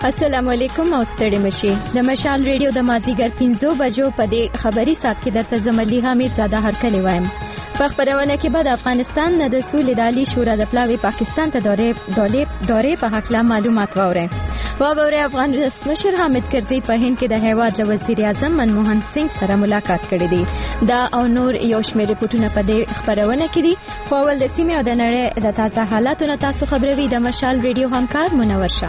السلام علیکم او ستړي مشي د مشال ریډیو د مازیګر 5 بجو په دې خبري سات کې درته زملي حمید زاده هرکلی وایم. په خبرونه کې بعد افغانستان نه د سولې د عالی شورا د پلاوی پاکستان ته دورې په حق لا معلومات وره افغان رئیس حامد کرزي په هند کې د هیواد له وزیر اعظم منموهن سنگ سره ملاقات کړی دی. دا او نور یو شمېر رپورټونه په دې خبرونه کې دي. خو ول د سیمې او د نړۍ د تازه حالاتو نه تاسو خبروي د مشال ریډیو همکار منور شه.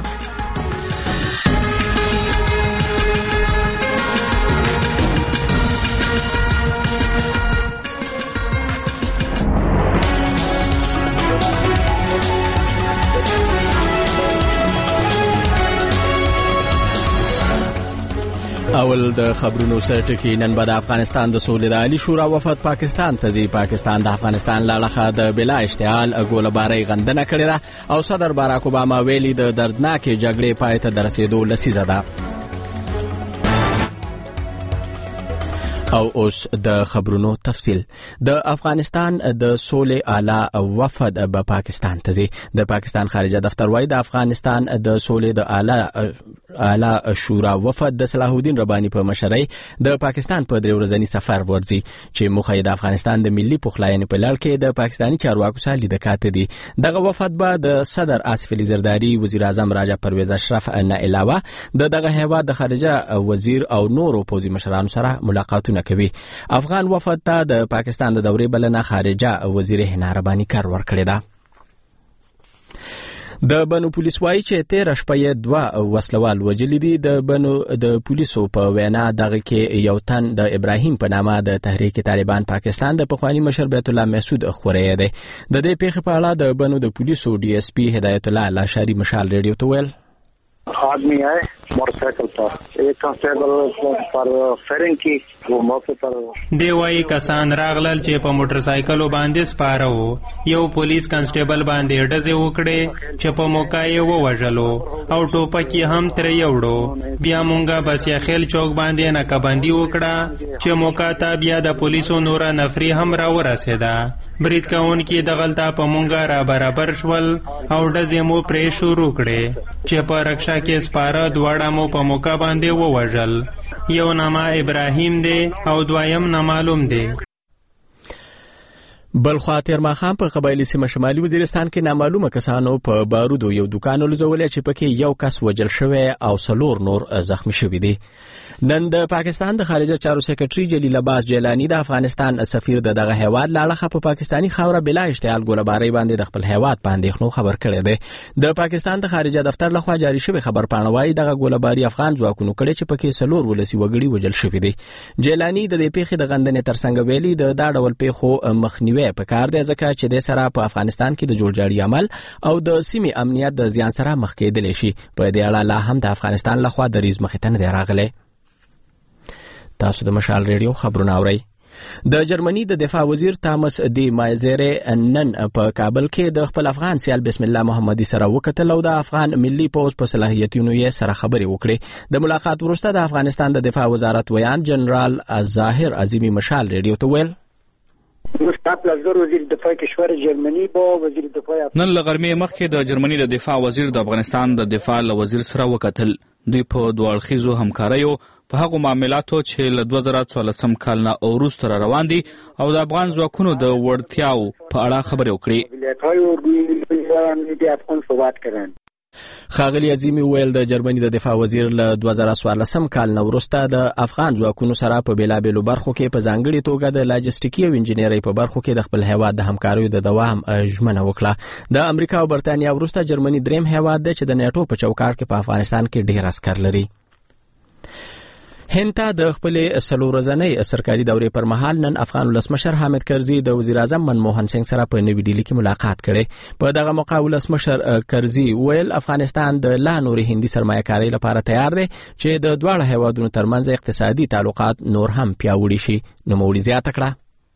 اول د خبرونو سرټکی نن بعد افغانستان د سولې د عالی شورا وفد پاکستان ته ځي. پاکستان د افغانستان لاړخه د بلا اشتعال ګولباري غندنه کړې ده او صدر باراک اوباما ویلي د دردناکې جګړې پای ته رسیدو لسیزه ده. او اوس د خبرونو تفصیل. د افغانستان د سولې اعلی وفد په پاکستان ته ځي. د پاکستان خارجه دفتر وايي د افغانستان د سولې د اعلی شورا وفد د صلاح الدین رباني په مشرۍ د پاکستان په 3 ورځنی سفر ورځي چې موخه د افغانستان د ملي پخلاینې په لړ کې د پاکستاني چارواکو سره لیدکات دي. دغه وفد به د صدر آصف علي زرداری، وزیر اعظم راجا پرویز اشرف نه علاوه دغه هیواد د خارجه وزیر او نورو پوځي مشرانو سره ملاقاتونه کوي. افغان وفد ته د پاکستان د دورې بلنه خارجه وزیر هنا رباني کار ورکړی ده. د بنو پولیس وايي چې 13 شپې 2 وسلوال وجلي دي. د بنو د پولیسو په وینا دغه کې یو تن د ابراهیم په نامه د تحریک طالبان پاکستان د پخوانی مشر بیت الله محسود خوري دی. د دې پیښې په اړه د بنو د پولیسو ډي اس پی هدایت الله لاشاری مشال ریډیو ته ویل आदमी आए मोटरसाइकिल पर एक कांस्टेबल पर फेरिंग की वो मौके पर دیوای کسان راغلل چې په موټر سایکل باندې سپاره وو. یو پولیس کانسټیبل باندې ډزې وکړې چې په موقع یې ووژلو او ټوپک یې هم ترې یوړو. بیا مونږه بس یا خیل چوک باندې ناکبندي وکړه چې موقع ته بیا د پولیسو نور نفری هم را ورسېده. برید کوونکي د غلطه په مونږه را برابر شول او ډزې مو پرې شروع کړې چې په رکشا کې سپاره دواړه مو په موقع باندې ووژل. یو نامه ابراهیم دی او دویم نامعلوم دی. بل خوا تیر ماښام په قبایلی سیمه شمالي وزیرستان کې نامعلومه کسانو په بارودو یو دکان لوځولې چې پکې یو کس وژل شوی او 4 نور زخمی شوي دي. نن د پاکستان د خارجه چارو سیکریټري جلیل عباس جیلانی د افغانستان سفیر دغه هیواد لاړخه په پاکستانی خاوره بلا اشتعال ګولباري باندې د خپل هیواد باندې خنو خبر کړی دی. د پاکستان د خارجه دفتر لخوا جاری شوی خبر پاڼوي دغه ګولباري افغان ځواکونو کړي چې پکې 4 ولسی وګړي وژل شوي دي. جیلانی د دې پیښې د غندنې ترڅنګ ویلي د دا ډول پیښو مخنیوي پکار دی ځکه چې د سره په افغانستان کې د جوړجاړي عمل او د سیمې امنیت د زیان سره مخ کېدل شي. په دې اړه لا هم د افغانستان لخوا د ریز مخې ته نه راغلی. تاسو د مشال ریډیو خبرونه اورئ. د جرمني د دفاع وزیر تامس دی مایزر نن په کابل کې د خپل افغان سیال بسم الله محمدي سره وکتل او د افغان ملي پوځ په صلاحیتونو یې سره خبرې وکړې. د ملاقات وروسته د افغانستان د دفاع وزارت ویان جنرال ظاهر عظیمی مشال ریډیو ته ویل نن لغرمې مخکې د جرمني د دفاع وزیر د افغانستان د دفاع وزیر سره وکتل. دوی په دوه اړخیزو همکاریو په هغو معاملاتو چې له 2014 کال نه وروسته روان دي او د افغان ځواکونو د وړتیاو په اړه خبرې وکړي. ښاغلي عظیمی ویل د جرمني د دفاع وزیر له 2014 کال نه وروسته د افغان ځواکونو سره په بیلابېلو برخو کې په ځانګړي توګه د لاجستیکي او انجینرۍ په برخو کې د خپل هیواد د همکاریو د دوام ژمنه وکړه. د امریکا او برتانیا وروسته جرمني دریم هیواد دی چې د نیټو په چوکاټ کې په افغانستان کې ډېر عسکر لري. هند ته د خپل 3 ورځنۍ سرکاري دورې پر مهال نن افغان ولسمشر حامد کرزي د وزیر اعظم منموهن سنگ سره په نوې ډیلي کې ملاقات کړي. په دغه موقع ولسمشر کرزي ویل افغانستان د لا نوري هندي سرمایه‌کارۍ لپاره تیار دی چې د دواړو هیوادونو ترمنځ اقتصادي تعلقات نور هم پیاوړي شي. نوموړي زیاته کړه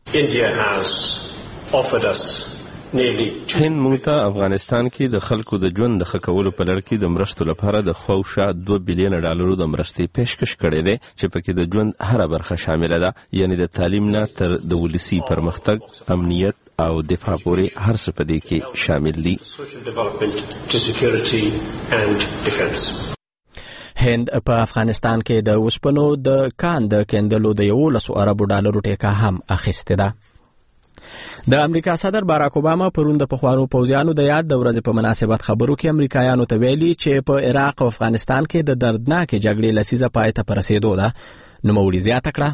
هند موږ ته افغانستان کې د خلکو د ژوند د ښه کولو په لړ کې د مرستو لپاره د خواوشا $2 بلین د مرستې پیشکش کړې ده چې پکې د ژوند هره برخه شامله ده، یعنی د تعلیم نه تر د ولسی پرمختګ، امنیت او دفاع پورې هر څه په دې کې شامل دي. هند په افغانستان کې د اوسپنو د کان د کیندلو د 11 اربو ډالرو ټیکه هم اخیسته ده. د امریکا صدر باراک اوباما پرون د پخوانو پوځیانو د یاد د ورځې په مناسبت خبرو کې امریکایانو ته ویلي چې په عراق او افغانستان کې د دردناکې جګړې لسیزه پای ته رسیدو ده. نوموړي زیاته کړه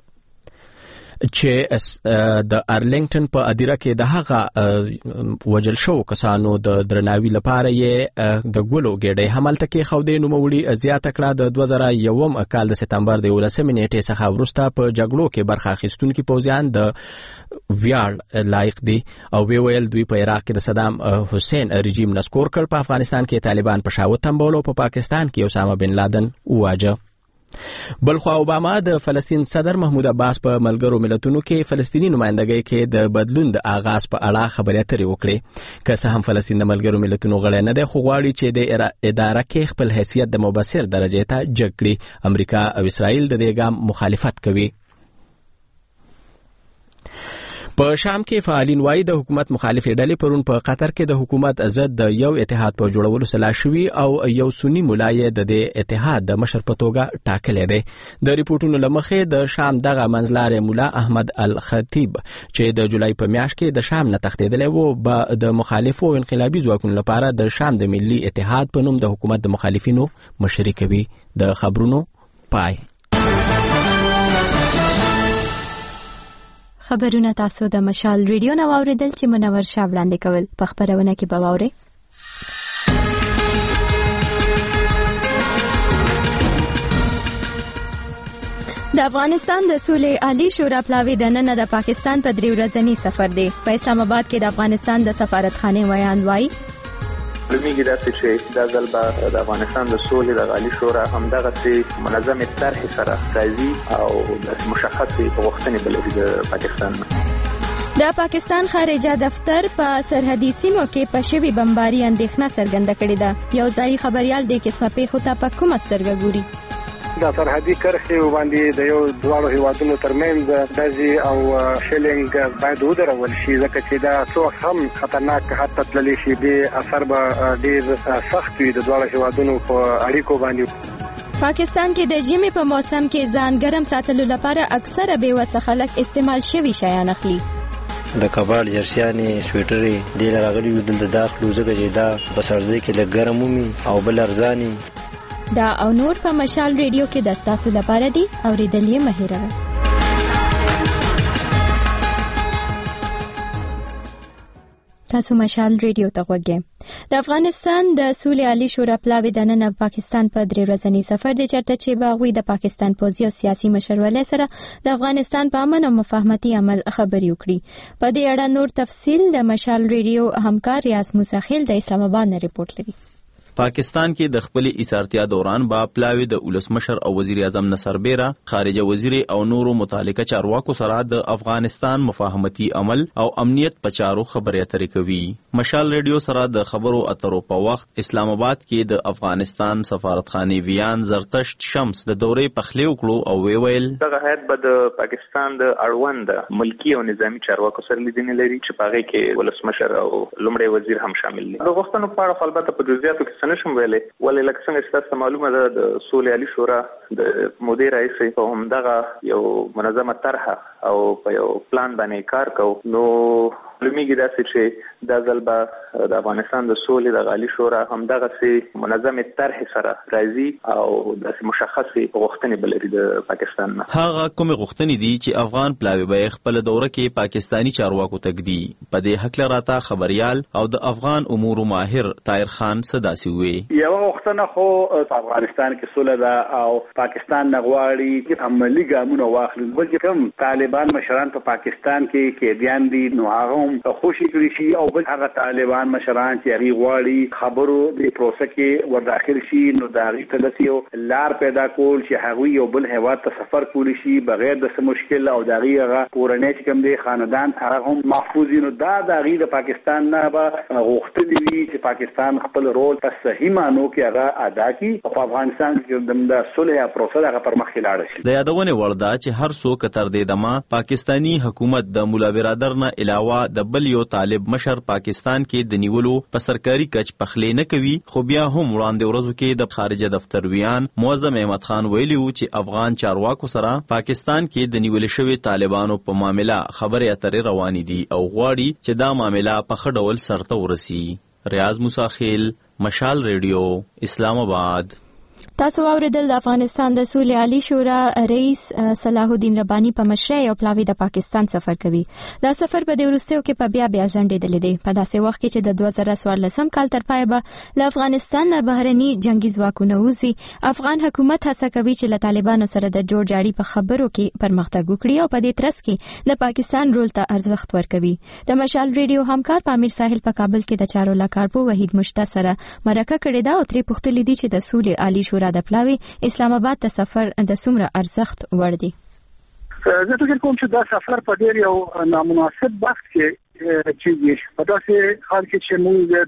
چې د ارلینګټن په ادیره کې د هغه وجل شو کسانو د درناوي لپاره یې د ګلو ګېډې همالته کې خودې. نوموړي زیاته کړه د 2001 کال د سپتمبر د 11 نیټې څخه وروسته په جګړو کې برخه اخیستونکي پوځیان د ویاړ لایق دي او ویل دوی په عراق کې د صدام حسین رژیم نسکور کړ. په افغانستان کې طالبان په شاوت تنبول او په پاکستان کې اسامه بن لادن واجه. بلخوا اوباما د فلسطین صدر محمود عباس په ملګرو ملتونو کې فلسطینی نمائندګۍ کې د بدلون د آغاز په اړه خبرې اترې وکړې. که څه هم فلسطین د ملګرو ملتونو غړی نه دی خو غواړي چې د اداره کې خپل حیثیت د مبصر درجې ته جګ کړي. امریکا او اسرائیل د دې ګام مخالفت کوي. په شام کې فعالین وايي د حکومت مخالفې ډلې پرون په قطر کې د حکومت ضد د یو اتحاد په جوړولو سلا شوي او یو سنی ملای د دې اتحاد د مشر په توګه ټاکلې دی. د ریپورتونو لمخې د شام دغه منځلارې مولا احمد الخطیب چې د جولای په میاشت کې د شام نه تښتېدلی و د مخالفو انقلابي ځواکونو لپاره د شام د ملي اتحاد په نوم د حکومت د مخالفینو مشري کوي. د خبرونو پای. خبرونه تاسو د مشال ریډیو نو اوریدل چې منور شاه وړاندې کول. په خبرونه کې به واورئ د افغانستان د سولې عالی شورا پلاوی د نن د پاکستان په 3 ورځنی سفر دی. په اسلام آباد کې د افغانستان د سفارتخانه ویان وایي لومړی دا چې د ځلبا د افغانستان د سولې د عالی شورا همدغه چې منظم طرح سره راځي او د مشخصې غوښتنې بلې د پاکستان. د پاکستان خارجه دفتر په سرحدي سیمو کې په شوي بمباري اندېښنه څرګنده کړې ده. یو ځایي خبريال د کیسه پیښو ته په کومه سترګه ګوري. د سرحدي کرښې باندې د یو دوه هیوادونو ترمنځ دزي او شیلینګ باید ودرول شي ځکه چې دا څو هم خطرناک حتی تللی شي به اثر به ډیر سخت وي د دوه هیوادونو په اړیکو باندې. پاکستان کې د ژمي په موسم کې ځان ګرم ساتلو لپاره اکثره بیوسه خلک استعمال شوي شیان اخلي. د کباړ جرسیانې سویټرې ډېر راغلي وو دلته داخلو ځکه چې دا په سړځای کې لږ ګرم ومي او بل ارزاني. دا او نور په مشال ریډیو کې د تاسو لپاره دي اوریدل یې مه هېروئ. تاسو مشال ریډیو ته غوږ یې. د افغانستان د سولې عالی شورا پلاوی د نن پاکستان په 3 ورځنی سفر دی چېرته چې به هغوی د پاکستان پوځي او سیاسي مشرولۍ سره د افغانستان په امن او مفاهمتي عمل خبرې وکړي. په دې اړه نور تفصیل د مشال ریډیو همکار ریاض موسیخیل د اسلام آباد نه ریپورت لري. پاکستان کې د خپل ایثارتیا دوران با پلاوی د ولسمشر او وزیر اعظم نصر بیره خارجه وزیر او نورو متعلقه چارواکو سره د افغانستان مفاهمتي عمل او امنیت په چارو خبرې اترې کوي. مشال ریډیو سره د خبرو اترو په وخت اسلام آباد کې د افغانستان سفارتخانه ویان زرتشت شمس د دورې پخلی وکړو او ویل دغه هیئت به د پاکستان د اړوند ملکی او نظامی چارواکو سره لیدنې لري چې په هغه کې ولسمشر او لومړی وزیر هم شامل دي. د غوښتنو په اړه البته په جزئیاتو کې نشم ویلې ولې لکه څنګه چې تاسو معلومه ده د سولې عالی شورا د مدیر رئیس په همدغه یو منظمه طرح او په یو پلان باندې کار کوي. نو لومړی دا چې د ځلبا د افغانستان د سولې د عالی شورا همدغه چې منظم طرح سره راځي او د مشخصې غوښتنې بلري د پاکستان نه. هغه کوم غوښتنې دي چې افغان پلاوی به خپل دوره کې پاکستانی چارواکو تګدي. په دې حق لراته خبريال او د افغان امور ماهر طاهر خان صداسي وي. یو غوښتنه خو په افغانستان کې سوله ده او پاکستان نغواړي چې عملی ګامونه واخلي. بلکې کوم طالبان مشران په پاکستان کې دیان دي نو هغه خوشي کړی شي او بل هغه طالبان مشران چې هغه غواړي خبرو د پروسه کې ور شي نو دا غیته لسیو لار پیدا کول چې هغه یو بل هیواد ته سفر کولی شي بغیر د څه مشکل او دا غیغه پورنه چې کوم دی خاندان هغه هم محفوظ نو دا غی د پاکستان نه به غوښتلی وي چې پاکستان خپل رول په صحیح معنی کې هغه ادا کړي. په افغانستان کې د صلح پروسه هغه پر مخ لاړ شي. د یادونه ورده چې هر څوک تر دې دمه پاکستانی حکومت د مولا برادر نه علاوه د بل یو طالب مشر پاکستان کې د نیولو په سرکاري کچ پخلې نه کوي، خو بیا هم وړاندې ورځو کې د خارجه دفتر ویان معظم احمد خان ویلي و چې افغان چارواکو سره پاکستان کې د نیول شوی طالبانو په معاملې خبرې اترې روانې دي او غواړي چې دا معاملې په ښه ډول سرته ورسي. ریاض موسی خیل، مشال ریډیو، اسلام آباد. تاسو اوریدل د افغانستان د سولې عالی شورا رئیس صلاح الدین ربانی په مشرۍ او پلاوی د پاکستان سفر کوي. دا سفر په د وروستیو کې په بیا ځنډېدل دي په داسې وخت کې چې د 2014 کال تر پای به له افغانستان نه بهرني جنگي ځواکونه وځي. افغان حکومت هڅه کوي چې له طالبانو سره د جوړ جاړي په خبرو کې پرمختګ وکړي او په دې ترڅ کې د پاکستان رول ته ارزښت ورکوي. د مشال ریډیو همکار پامیر ساحل په کابل کې د چارو لکارپو وحید مشتا سره مرکه کړې ده او ترې پوښتنه دي چې د سولې عالی شورا د پلاوی اسلام آباد ته سفر د څومره ارزښت وړ دی. زه فکر کوم چې دا سفر په ډیر یو نامناسب وخت کې چې په داسې حال کې چې موږ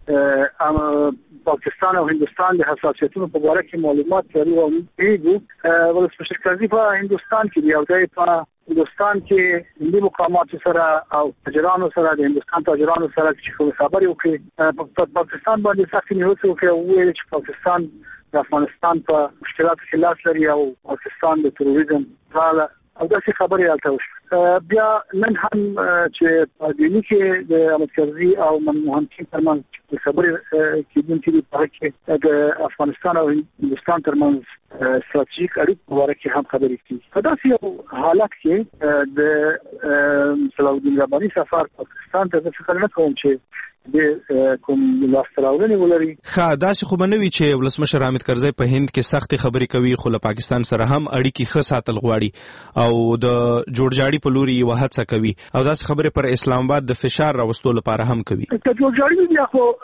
د پاکستان او هندستان د حساسیتونو په اړه کې معلومات لرو او موږ ولسمشر کاظم په هندستان کې یو ځای په هندستان کې هندي مقامات سره او تاجرانو سره د هندستان تاجرانو سره چې خبرې وکړي په پاکستان باندې سخت نیوکه وکړي او ویل چې پاکستان د افغانستان په مشکلاتو کې لاس لري او پاکستان د تروریزم رااله او داسې خبرې الته وشوه. بیا نن هم چې په دې کې د احمد کرزي او منموهن سینګ ترمنځ خبرې کېدونکې دي په کې د افغانستان او هندستان ترمنځ ستراتیژیک اړیکو په اړه کې هم خبرې کیږي. په داسې یو حالت کې د صلاح الدین رباني سفر پاکستان ته فکر نه کوم چې د کوم لاستراولنې ولري. داسې خو بنوي چې ولسمشر حامد کرزی په هند کې سختي خبرې کوي خو له پاکستان سره هم اړیکې ښه ساتل غواړي او د جوړجاړي په لوري یو هڅه کوي او داسې خبرې پر اسلام آباد د فشار راوستلو لپاره هم کوي. د جوړجاړي بیا خو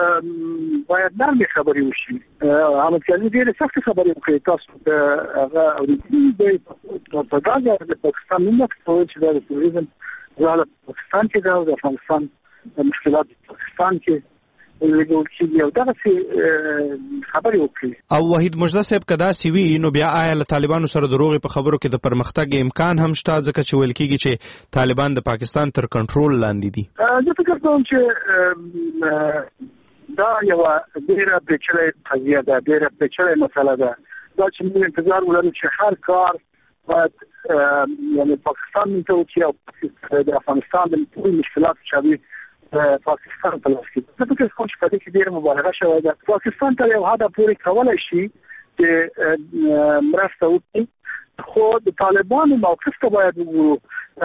باید نرمې خبرې وشي. حامد کرزی ډېرې سختې خبرې وکړي. تاسو د هغه اورېدلي په ګاز د پاکستان نوم ورکړل چې د تروریزم ځاله پاکستان کې دا د افغانستان مشکلات پاکستان کې لګول کېږي او دغه خبرې وکړي. او وحید مجده صاحب کدا سی وی نو بیا آیا له طالبانو سره د روغې په خبرو کې د پرمختګ امکان هم شته ځکه چې ویل کېږي چې طالبان د پاکستان تر کنټرول لاندې دي. زه فکر کوم چې دا یو ډېره پیچلې قضیه ده، ډېره پیچلې مسله ده. دا چې موږ انتظار ولرو چې هر کار باید یعنی پاکستان ته وکړي او د افغانستان د ټول مشکلات شامل پاکستان په لاس کې. زه فکر کوم چې په دې کې ډېره مبالغه شوې ده. پاکستان ته یو حد پورې کولای شي چې مرسته وکړي خو د طالبانو موقف ته باید وګورو.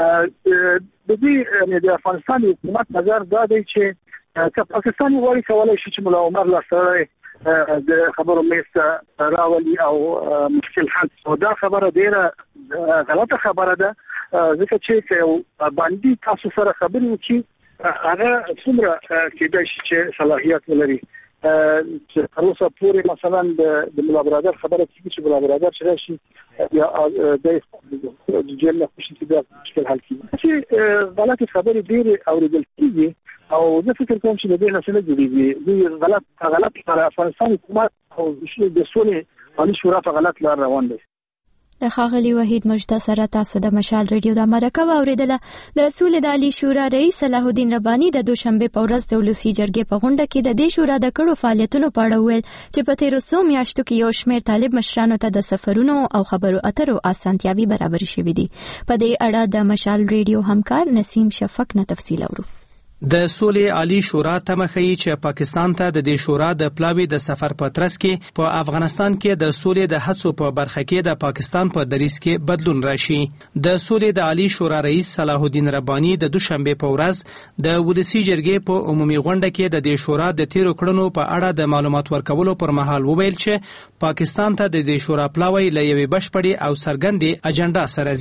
د دې د افغانستان حکومت نظر دا دی چې پاکستان غواړي کولای شي چې مولا عمر لاسره د خبرو میسته راولي او مشکل حل. دا خبره ډېره غلطه خبره ده ځکه چې باندې تاسو سره خبرې وکړي هغه څومره کېدای شي چې صلاحیت ولري. چې تر اوسه پورې مثلا د مولا برادر خبره کیږي چې مولا برادر چې راشي یا د جیل نه خوشي چې مشکل حل کیږي. چې غلطه خبرې ډېرې اوریدل کیږي او زه فکر کوم چې د دې نسل جوړیږي. دوی غلط پر افغانستان حکومت او د سولې عالی شورا په غلط لار روان دي. د ښاغلي وحید مجده سره تاسو د مشال ریډیو د مرکه واوریدله. د سولې د عالی شورا رئیس صلاح الدین ربانی د دوشنبه په ورځ د ولسی جرګې په غونډه کې د دې شورا د کړو فعالیتونو په اړه ویل چې په تیرو څو میاشتو کې یو شمېر طالب مشرانو ته د سفرونو او خبرو اترو اسانتیاوي برابر شوې دي. په دې اړه د مشال ریډیو همکار نسیم شفق نه تفصیل اورو. د سولې عالی شورا تمخی چې پاکستان ته د دې شورا د پلاوی د سفر په ترڅ کې په افغانستان کې د سولې د هڅو په برخه کې د پاکستان په دریځ کې بدلون راشي. د سولې د عالی شورا رئیس صلاح الدین ربانی د دوشنبه په ورځ د ولسی جرګې په عمومي غونډه کې د دې شورا د تیرو کړنو په اړه د معلومات ورکولو پر مهال وویل چې پاکستان ته د دې شورا پلاوی له یوې بشپړې او څرګندې اجنډا سره ځي.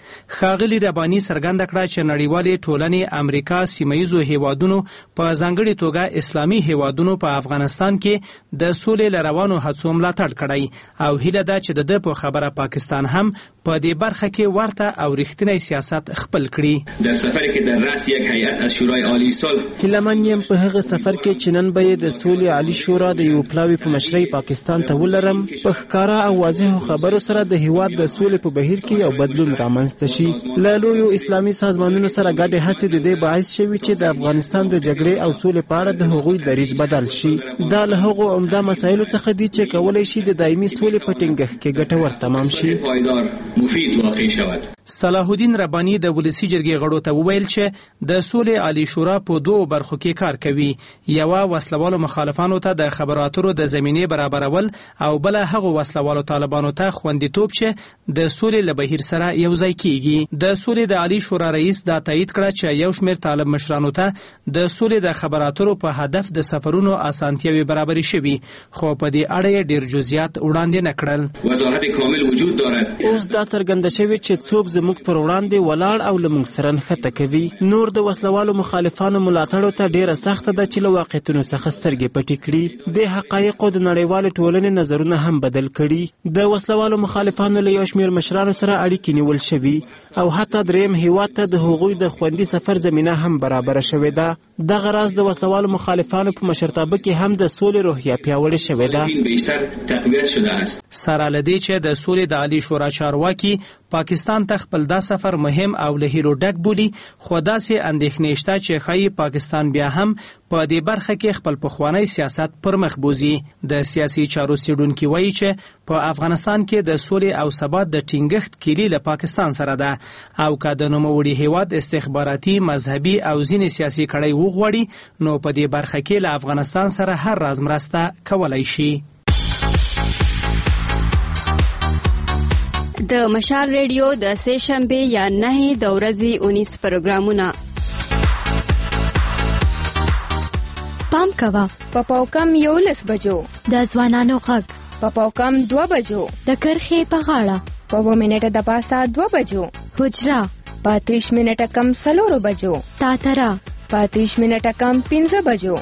ښاغلي رباني څرګنده کړه چې نړیوالې ټولنې امریکا سیمه‌ییزو هیوادونو په ځانګړې توګه اسلامي هیوادونو په افغانستان کې د سولې لروانو هڅو ملاتړ کړی او هیله ده چې د په خبره پاکستان هم په دې برخه کې ورته او رښتینی سیاست خپل کړي. در سفری که در رأس یک هیئت از شورای عالی صلح هیلمن یم په هغه سفر کې چې نن به د سولې عالی شورا د یو پلاوی په مشرۍ پاکستان ته ولرم. په ښکارا او واضح خبرو سره د هیواد د سولې په بهیر کې یو بدلون رامنځته شي. له لویو اسلامي سازمانونو سره ګډې هڅې د دې باعث شوي چې د افغانستان د جګړې او سولې په اړه د هغوی دریځ بدل شي. دا له هغو عمده مسایلو څخه دي چې کولی شي د دایمي سولې په ټینګښت کې ګټور تمام شي. صلاح الدین رباني د ولسی جرګې غړو ته وویل چې د سولې عالی شورا په دوه برخو کې کار کوي. یوه وسلوالو مخالفانو ته د خبرو اترو د زمینې برابرول او بل هغه وسلوالو طالبانو ته خوندیتوب چې د سولې له بهیر سره یو ځای کیږي. د سولې د عالی شورا رئیس دا تایید کړه چې یو شمېر طالب مشرانو ته د سولې د خبرو اترو په هدف د سفرونو اسانتیاوي برابرې شوي، خو په دې اړه ډیر جزئیات وړاندې نه کړل. وضاحت کامل وجود دارد. اوس دا څرګنده شوی چې څوک زموږ پر وړاندې ولاړ او لمونږ سره نښته کوي. نور د وسلوالو مخالفانو ملاتړو ته ډیره سخته ده چې له واقعیتونو څخه سترګې پټې کړي. د حقایقو د نړیوالې ټولنې نظرونه هم بدل کړي. د وسلوالو مخالفانو له یو شمېر مشرانو سره اړیکې نیول شوي او حتی دریم هیواد ته د هغوی د خوندي سفر زمینه هم برابره شوې ده. دغه راز د وسلوالو مخالفانو په مشرتابه کې هم د سولې روحیه پیاوړې شوې ده. سره له دې چې د سولې د عالی شورا چارواکي پاکستان ته خپل دا سفر مهم او له هیرو ډک بولي، خو داسې اندېښنې شته چې ښایي پاکستان بیا هم په دې برخه کې خپل پخوانی سیاست پر مخ بوزي. د سیاسي چارو څېړونکي وایي چې په افغانستان کې د سولې او ثبات د ټینګښت کیلي له پاکستان سره ده او که د نوموړي هیواد استخباراتي، مذهبي او ځینې سیاسي کړۍ وغواړي نو په دې برخه کې له افغانستان سره هر راز مرسته کولی شي. د مشال ریډیو د سه شنبه یا 9 د ورځې 19 پروګرامونه پام کوا په پاوکم 11 بجو د ځوانانو غږ په پاوکم 2 بجو د کرخې په غاړه په 2 منټه د پاسه 2 بجو حجرا په 30 منټه کم 4 بجو تاترا په 30 منټه کم 15 بجو.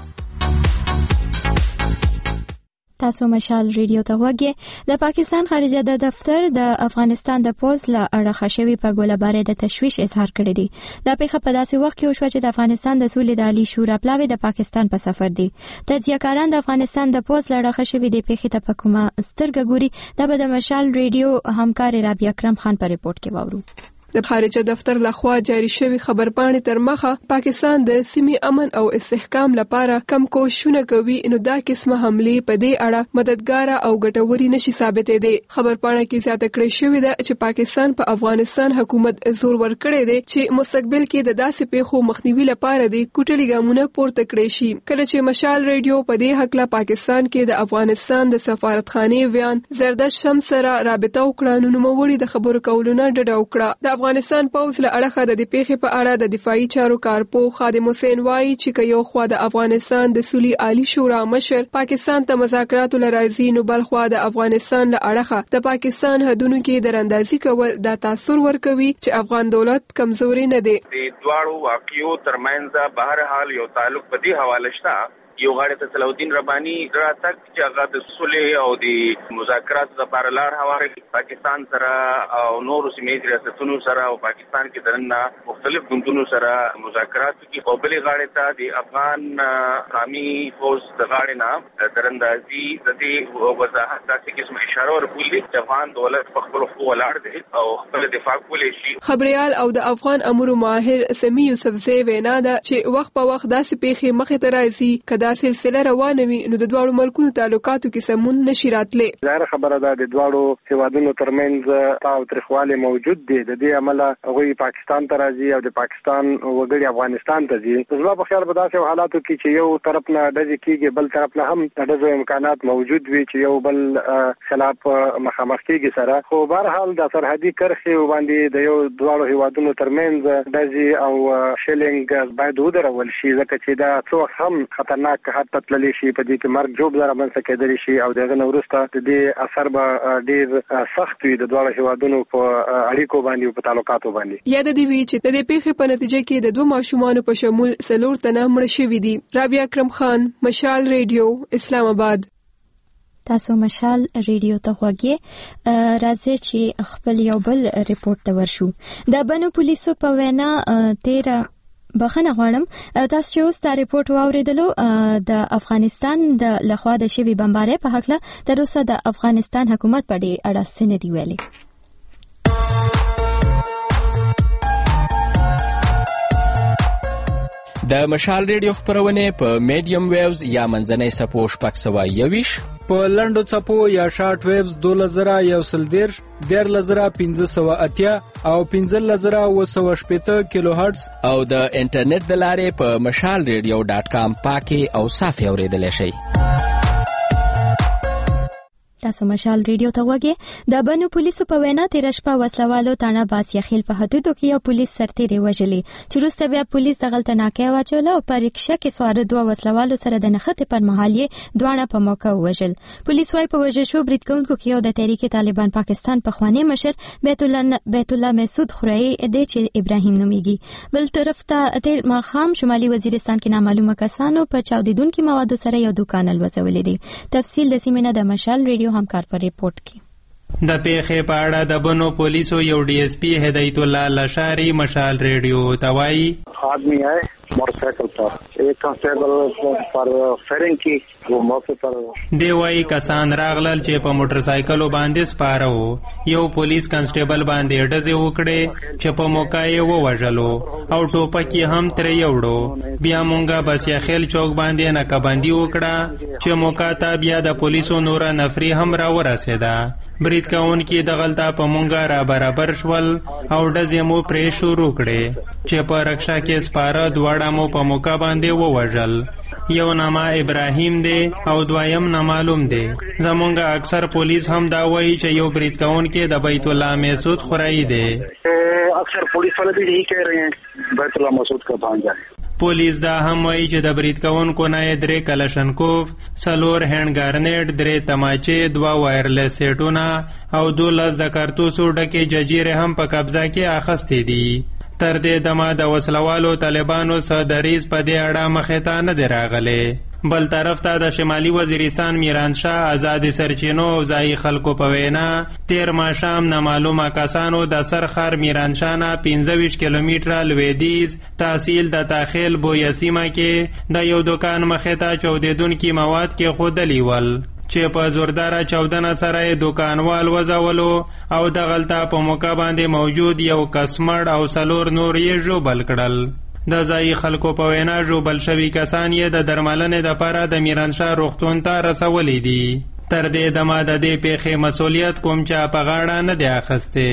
تاسو مشال ریډیو ته وګورئ. د پاکستان خارجه د دفتر د افغانستان د پوز له اړه خشوي په ګولبارې د تشویش اظهار کړی دی. دا پیښه په داسې وخت کې وشوه چې د افغانستان د سولې د عالی شورا پلاوی د پاکستان په سفر دی. تجزیه‌کاران د افغانستان د پوز له اړه خشوي د پیښې ته په کومه سترګه ګوري. دا به د مشال ریډیو همکار رابعه اکرم خان په ریپورت کې واورو. د خارجه دفتر لخوا جاری شوی خبرپاڼې تر مخه پاکستان د سیمې امن او استحکام لپاره کم کوششونه کوي، نو دا قسمه حملې په دې اړه مددګار او ګټوري نشي ثابتې دي. خبرپاڼه کې زیاته کړې شوې ده چې پاکستان په افغانستان حکومت زور ورکړی دی چې مستقبل کې د داسې پیښو مخنیوي لپاره د کوټلي ګامونه پورته کړی شي. کله چې مشال ریډیو په دې حق له پاکستان کې د افغانستان د سفارتخانه ویان زردش شمس سره رابطه وکړه، نو نوموړي د خبرو کولو نه ډډه وکړه. افغانستان پوز له اړخه د پیښې په اړه د دفاعي چارو کارپو خادم حسین وایي چې یو خوا د افغانستان د سولې عالی شورا مشر پاکستان ته مذاکراتو لراځي، نو بل خوا د افغانستان له اړخه د پاکستان حدودو کې دراندازي کول دا تاثیر ورکوي چې افغان دولت کمزوري نه دی. د دواړو واقعیو ترمنځ بهر حال یو تعلق په دې حواله شته. یو غاړه ته صلاح الدین رباني راتګ چې هغه د صلح او د مذاکراتو لپاره لار هواره پاکستان سره او نورو سیمې ریاستونو سره او پاکستان کې درنه مختلف ګوندونو سره مذاکرات کوي. په بلې غاړه ته د افغان قومي فوج د غاړې نه دراندازي د دې وضاحت تاسو کې اشاره ورکولې چې افغان دولت په خپل خو ولاړ دی او خپل دفاع کولی شي. خبريال او د افغان امور ماهر سمي یوسفزی وینا ده چې وخت په وخت داسې پیښې مخې ته راځي کدا سلسله روانه وي نو د دواړو ملکونو تعلقاتو کې سمون نشي راتلی. ظاهر خبره ده د دواړو هیوادونو ترمنځ تاوتریخوالی موجود دی. د دې عمله هغوی پاکستان ته راځي او د پاکستان وګړي افغانستان ته ځي. زما په خیال په داسې حالاتو کې چې یو طرف نه ډزې کېږي بل طرف نه هم د ډزو امکانات موجود وي چې یو بل خلاف مخامخ کېږي سره. خو بهرحال د سرحدي کرښې باندې د یو دواړو هیوادونو ترمنځ ډزې او شیلینګ باید ودرول شي، ځکه چې دا څو هم خطرناک خطرناک حتی تللی شي په دې کې مرګ جوړ رامنځته کېدلی شي او دغه نورسته د دې اثر به ډیر سخت وي د دواړو هیوادونو په اړیکو باندې او په تعلقاتو باندې. یاد دی وی چې د دې پیښې په نتیجه کې د 2 ماشومانو په شمول 4 تنه مړ شوي دي. رابعه اکرم خان، مشال ریډیو، اسلام آباد. تاسو مشال ریډیو ته غوږی راځي چې خپل یو بل ریپورت ته ورشو. د بنو پولیسو په وینا 13 بخنه غواړم تاسو چې اوس دا ریپورت واوریدلو د افغانستان د لخوا د شوی بمبارۍ په حق له تر اوسه د افغانستان حکومت په دې اړه څه نه دی ویلي. د مشال ریډیو خبرونه په میډیم ویوز یا منځنۍ سپو شپږ سوه یویش، په لنډو څپو یا شارټ ویوز 2110 13580 او 15780 کیلو هرتز او د انټرنیټ د لارې په mashalradio.com پاکي او صافي اوریدلای شئ. تاسو مشال ریډیو ته غوږی. د بنو پولیسو په وینا 13 شپه وسلوالو تانا باسیخیل په حدودو کې یو پولیس سرتیری وژلی چې وروسته بیا پولیس د غلطه ناکه واچول او په رکشه کې سوار 2 وسلوالو سره د نښتې پر مهال یې دواړه په موقع وژل. پولیس وايي په وژل شو برید کوونکو کې یو د تحریک طالبان پاکستان پخوانی مشر بیت الله مسعود خورایی دی چې ابراهیم نومیږي. بل طرف ته تیر ماخام شمالي وزیرستان کې نامعلومه کسانو په چاودیدونکو موادو سره یو دکان الوځولې دي. تفصیل د سیمینه د مشال ریډیو همکار پر ریپورت کې. د پیښې په اړه د بنو پولیسو یو ڈی ایس پی هدایت الله لشاری مشال ریډیو ته وایي آدمی آئے موٹرسائیکل پر ایک کانسٹیبل پر فیرنگ کی وہ موقع پر دی وایي کسان راغلل چې په موټرسایکلو باندې سپاره وو. یو پولیس کانسټیبل باندې ډزې وکړې چې په موقع یې ووژلو او ټوپک یې هم ترې یوړو. بیا مونږه بس یخیل چوک باندې ناکهبندي وکړه چې موقع ته بیا د پولیسو نوره نفری هم راورسېده. برید کوونکي د غلطه په مونږه را برابر شول او ډزې مو پرې شروع کړې چې په رکشه کې سپاره دواړه مو په موقع باندې ووژل. یو نامه ابراهیم دی او دویم نامعلوم دی. زمونږ اکثر پولیس هم دا وایي چې یو برید کوونکی د بیت الله مسعود خورایی دی. اکثر پولیس والے بھی یہی کہہ رہے ہیں بیت الله مسعود کا بھانجا ہے. پولیس دا هم وایي چې د برید کوونکو نه 3 کلشنکوف، 4 هینډ ګارنیټ، 3 تماچې، 2 وایرلیس سیټونه او 12 د کارتوسو ډکې ججیرې هم په قبضه کې اخیستې دي. تر دې دمه د وسلوالو طالبانو سره دریز په دې اړه مخې ته نه دی راغلی. بل طرف ته د شمالي وزیرستان میرانشاه آزاد سرچینو او ځایي خلکو په وینا تیر ماښام نامعلومه کسانو د سرخر میرانشاه نه 25 کیلومتره لویدیځ تحصیل د تاخیل بویه سیمه کې د یو دکان مخې ته چاودیدونکي مواد کې ښودلي ول چې په زورداره چاودنه سره یې دکانوال وځولو او د غلطه په موقع باندې موجود یو کس مړ او 4 نور یې ژوبل کړل. د ځایي خلکو په وینا ژوبل شوي کسان یې د درملنې دپاره د میرانشاه روغتون ته رسولی دي. تر دې دمه د دې پیښې مسؤلیت کوم چا په غاړه نه دی اخیستی.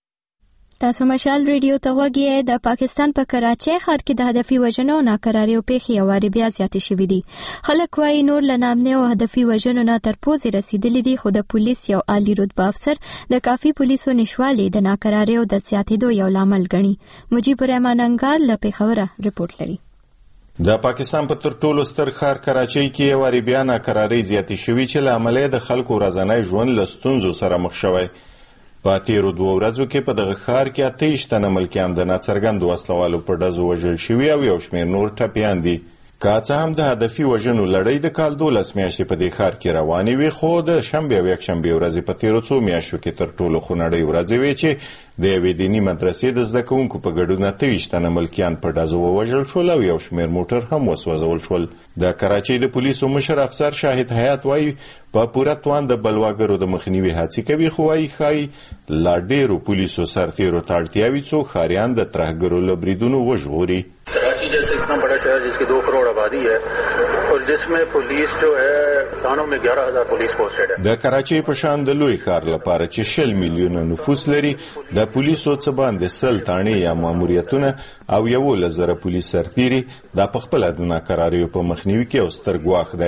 تاسو مشال ریډیو ته غوږی. د پاکستان په کراچۍ ښار کې د هدفي وژنو او ناکراریو پیښې یو وارې بیا زیاتې شوي دي. خلک وایي نور له نامنې او هدفي وژنو نه تر پوزې رسېدلي دي، خو د پولیس یو عالي رتبه افسر د کافي پولیسو نشوالي د ناکراریو د زیاتېدو یو لامل ګڼي. مجیب الرحمن انګار له پیښوره رپورټ لري. د پاکستان په تر ټولو ستر ښار کراچۍ کې یو وارې بیا ناکرارۍ زیاتې شوي چې له امله د خلکو ورځنی ژوند له ستونزو سره مخ شوی. په تیرو 2 ورځو کې په دغه ښار کې 28 تنه ملکیان د ناڅرګندو وسلوالو په ډزو وژل شوي او یو شمېر نور ټپیان دي. که څه هم د هدفي وژنو لړۍ د کال 12 میاشتې په دې ښار کې روانې وي، خو د شنبې او یکشنبې ورځې په تیرو 2 میاشتو کې تر ټولو خونړۍ ورځې وې چې د یوې دیني مدرسې د زده کوونکو په ګډون 28 تنه ملکیان په ډزو ووژل شول او یو شمېر موټر هم وسوځول شول. د کراچۍ د پولیسو مشر افسر شاهد حیات وایي په پوره توان د بلواګرو د مخنیوي هڅې کوي، خو وایي ښایي لا ډېرو پولیسو سرتیرو ته اړتیا وي څو ښاریان د ترهګرو له بریدونو وژغوري. कराची जैसे इतना बड़ा शहर जिसकी 2 करोड़ आबादी है और जिसमें पुलिस जो है थानों में 11,000 पुलिस पोस्टेड है. د کراچۍ په شان د لوی ښار لپاره چې 60 میلیونه نفوس لري، د پولیسو څه باندې 100 تاڼې یا ماموریتونه او 11,000 پولیس سرتیري د خپل د ناکراریو په مخنیوي کې او ستر ګواښ دی.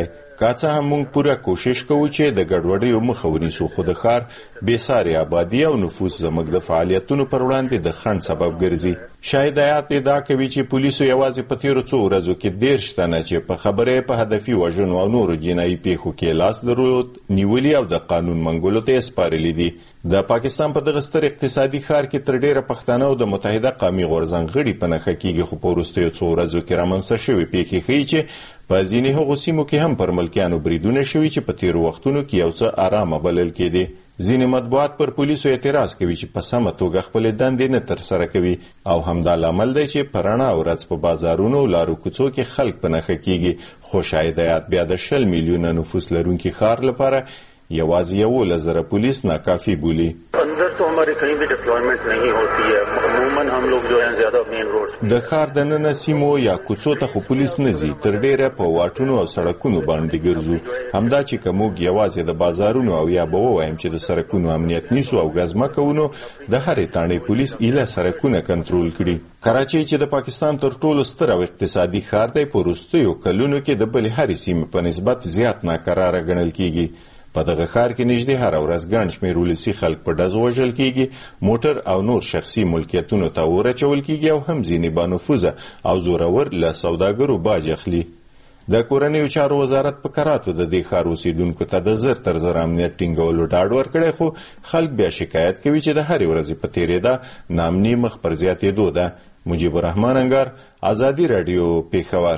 کاڅه هم موږ پوره کوشش کوو چې د ګډوډۍ مخه ونیسو، خو د ښار بېسارې آبادي او نفوس زموږ د فعالیتونو پر وړاندې د خنډ سبب ګرځي. شاهد حیات ادعا کوي چې پولیسو یوازې په تیرو څو ورځو کې 13 تنه چې په خبره په هدفي وژنو او نورو جنایي پیښو کې لاس درلود نیولي او د قانون منګولو ته سپارلي دي. د پاکستان په دغه ستر اقتصادي ښار کې تر ډیره پښتانه او د متحده قومي غورځنګ غړي په نښه کېږي، خو په وروستیو څو ورځو کې رامنځته شوې پیښې ښیي چې په ځینې هغو سیمو کې هم پر ملکیانو بریدونه شوي چې په تیرو وختونو کې یو څه آرامه بلل کېدې. ځینې مطبوعات پر پولیسو اعتراض کوي چې په سمه توګه خپلې دندې نه ترسره کوي او همدا لامل دی چې په رڼا ورځ په بازارونو او لارو کوڅو کې خلک په نښه کېږي. خو شاهد حیات بیا د 20 میلیونه نفوس لرونکي ښار لپاره یوازې 11,000 पुलिस नाकाफी बोली. अंदर तो हमारे कहीं भी डिप्लॉयमेंट नहीं होती है, अमूमन हम लोग जो हैं ज्यादा मेन रोड्स د ښار د نن سیمو یا کوڅو ته خو پولیس نه ځي، تر ډیره په واټونو او سړکونو باندې ګرځو. همدا چې کوموږ یوازې د بازارونو او یا به وایم چې د سړکونو امنیت نیسو او غزمه کوو، د هرې تانې پولیس ایله سړکونه کنټرول کړي. کراچۍ چې د پاکستان تر ټولو ستر او اقتصادي ښار دی، په وروستیو کلونو کې د بلې هرې سیمې په نسبت زیات ناکراره ګڼل کیږي. په دغه ښار کې نږدې هر ورځ ګڼ شمېر ولسي خلک په ډزو وژل کیږي، موټر او نور شخصي ملکیتونو ته اور اچول کیږي او هم ځینې بانفوذه او زورور له سوداګرو باج اخلي. د کورنیو چارو وزارت په کراتو د دې ښار اوسیدونکو ته د زر تر زر امنیت ټینګولو ډاډ ورکړی، خو خلک بیا شکایت کوي چې د هرې ورځې په تېرېده ناامني مخ پر زیاتېدو ده. مجيب الرحمن انګار، ازادي رادیو، پیښور.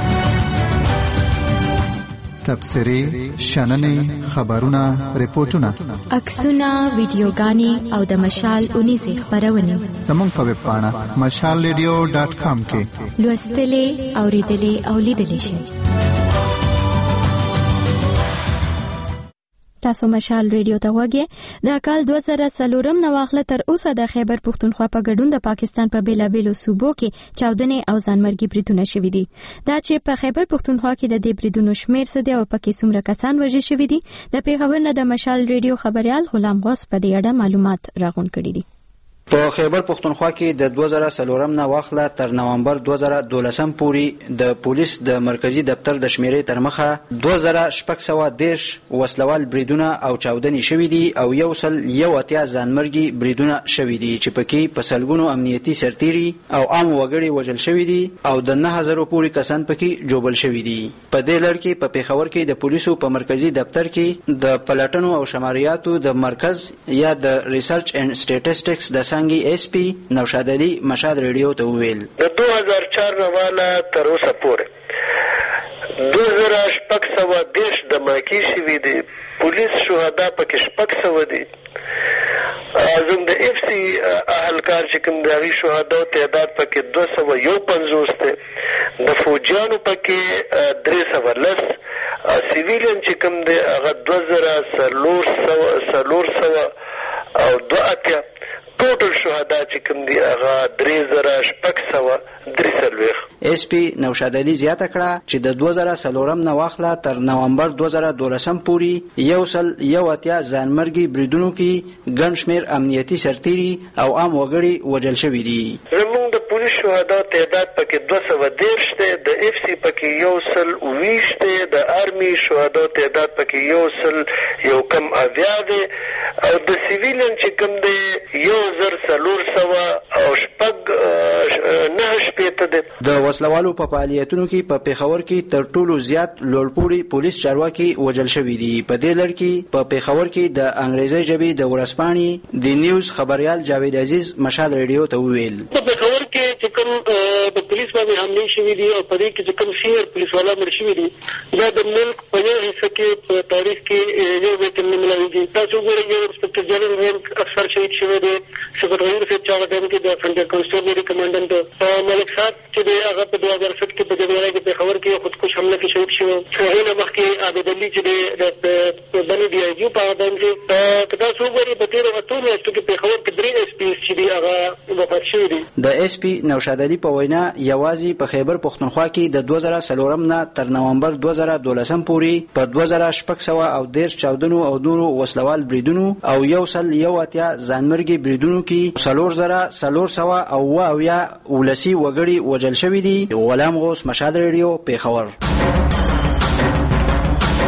تبصرې، شننې، خبرونه، ریپورتونه، عکسونه، ویډیوګانې او د مشال اونیزې خبرونه زموږ په ویب پاڼه mashalradio.com کې لوستلې، اوریدلې او لیدلې شئ. تاسو مشال ریډیو ته وګورئ. د کال 2004 نو واخله تر اوسه د خیبر پښتونخوا په ګډون د پاکستان په بیلابېلو صوبو کې چاودنې او ځانمرګي بریدونه شوي دي. دا چې په خیبر پښتونخوا کې د دې بریدونو شمیر څه دی او پکې څومره کسان وژل شوي دي، د پیښور نه د مشال ریډیو خبريال غلام غوث په دې اړه معلومات راغونډ کړي دي. په خیبر پښتونخوا کې د 2004 نه واخله تر نومبر 2012 پورې د پولیس د مرکزی دفتر د شمیرې تر مخه 2610 وسلوال بریدونه او چاودنې شوې دي او 180 ځانمرګي بریدونه شوې دي چې پکې په سلګونو امنیتي سرتیري او عام وګړي وژل شوي دي او د 9000 پورې کسان پکې جوبل شوي دي. په دې لړ کې په پیښور کې د پولیسو په مرکزی دفتر کې د پلټنو او شماریاتو د مرکز یا د ریسرچ اینڈ سټیټسټکس د څنګه اس پی نوشاد علي مشاد ریډیو ته ویل د 2004 والا تر اوسه پورې 2610 دماکي شوي دي، پولیس شهدا پکې 600 دي، زم د اف سی اهلکار چې کوم دغه شهدا تعداد پکې 251 دی، د فوجیانو پکې 310، سیویلین چې کوم دی هغه 2400 او 2 ټوټل شهدا چې کوم دی هغه 3600. اس پی نوشاد علي زیاته کړه چې د 2004 نه واخله تر نومبر 2012 پورې 180 ځانمرګي بریدونو کې ګڼ شمېر امنیتي سرتیري او عام وګړي وژل شوي دي. زموږ د پولیس شهدا تعداد پکې 210 دی، د اف سی پکې 120 دی، د آرمي شهدا تعداد پکې 190 دی او د سیویلین چې کوم دی 1400 او 9 دی. د وسلوالو په فعالیتونو کې په پیښور کې تر ټولو زیات لوړپوړي پولیس چارواکي وژل شوي دي. په دې لړ کې په پیښور کې د انګریزي ژبې د ورځپاڼې د نیوز خبريال جاوید عزیز مشال ریډیو ته ویل په پیښور کې چې کوم د پولیس باندې حمله شوې دي او په دې کې چې کوم سینیئر پولیس والا مړ شوي دي، دا د ملک په یو حصہ کې په تاریخ کې یو ویتن نه ملایږي. تاسو ګورئ یو انسپکټر جنرال رینک افسر شهید شوی دی، سپټرایزر سے چا ټایم کې د فرنټر کانسټیبل کمانډنټ ملک صاحب چې هغه په 2007 کې په جنوري کې پیښور کې خودکش حمله کې شهید شو. هغه نه مخکې عابد علي چې د بني ډي آی جی په اړه باندې تاسو ګورئ په 13 میاشتو کې پیښور کې 3 اس پی چې دی هغه وفات شوی دی. د اس پی نوشاد علي په وینا یوازې په خیبر پښتونخوا کې د 2004 نه تر نومبر 2012 پورې په 2600 او 10 چاودنو او نورو وسلوال بریدونو او 180 ځانمرګي بریدونو کې 3400 او 20 ولسی وګړي وژل شوي دي. غلام غوث مشاد ریډیو پیښور.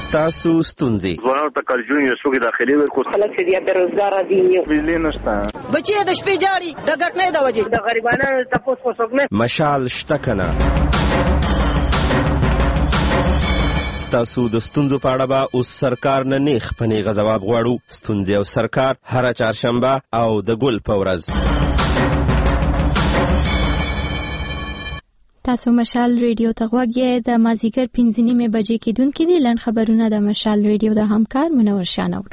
ستاسو ستونزې ځوانانو ته کارجون یو څوک داخلي ورکو خلک چې بې روزګار دي بجلی نشته بچي د شپې جاړي د ګټنې د وجې د غریبانو تاسو کو څوک نه مشال شته کنه ستاسو د ستونزو په اړه به اوس سرکار نه نیغ په نیغه ځواب غواړو. ستونزې او سرکار هره چهارشنبه او د ګل په ورځ. تاسو مشال ریډیو ته غوږ یې. د مازیګر 5:30 بجې کېدونکې دي. لنډ خبرونه د مشال ریډیو د همکار منور شاه اورو.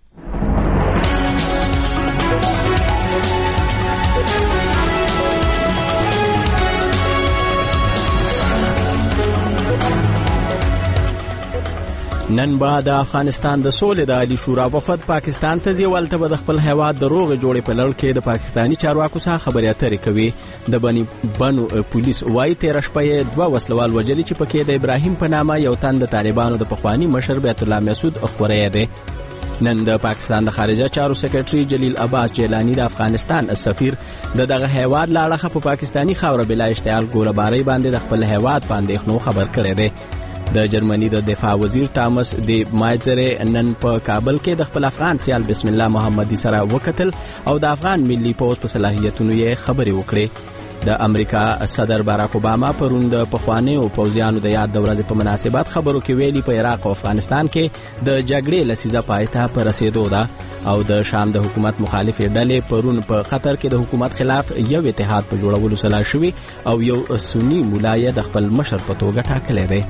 نن به د افغانستان د سولې د عالی شورا وفد پاکستان ته ځي. ولته به د خپل هیواد د روغې جوړې په لړ کې د پاکستاني چارواکو څخه خبرې اترې کوي. د بنو پولیس وايي 13 شپه یې 2 وسلوال وجلي چې پکې د ابراهیم په نامه یو تن د طالبانو د پخوانی مشر بیت الله مسعود خوري دی. نن د پاکستان د خارجه چارو سکرټري جلیل عباس جیلانی د افغانستان سفیر دغه هیواد لاړه په پاکستانی خاور بلا اشتعال ګورباري باندې د خپل هیواد باندې خنو خبر کړی دی. د جرمني د دفاع وزیر تامس دی مایزر نن په کابل کې د خپل افغان سیال بسم الله محمدي سره وکتل او د افغان ملي پوځ په صلاحیتونو یې خبرې وکړې. د امریکا صدر باراک اوباما پرون د پخوانیو پوځیانو د یاد د ورځې په مناسبت خبرو کې ویلي په عراق او افغانستان کې د جګړې لسیزه پای ته په رسیدو ده او د شام د حکومت مخالفې ډلې پرون په قطر کې د حکومت خلاف یو اتحاد په جوړولو سلا شوي او یو سنی مولا یې د خپل مشر په توګه ټاکلی دی.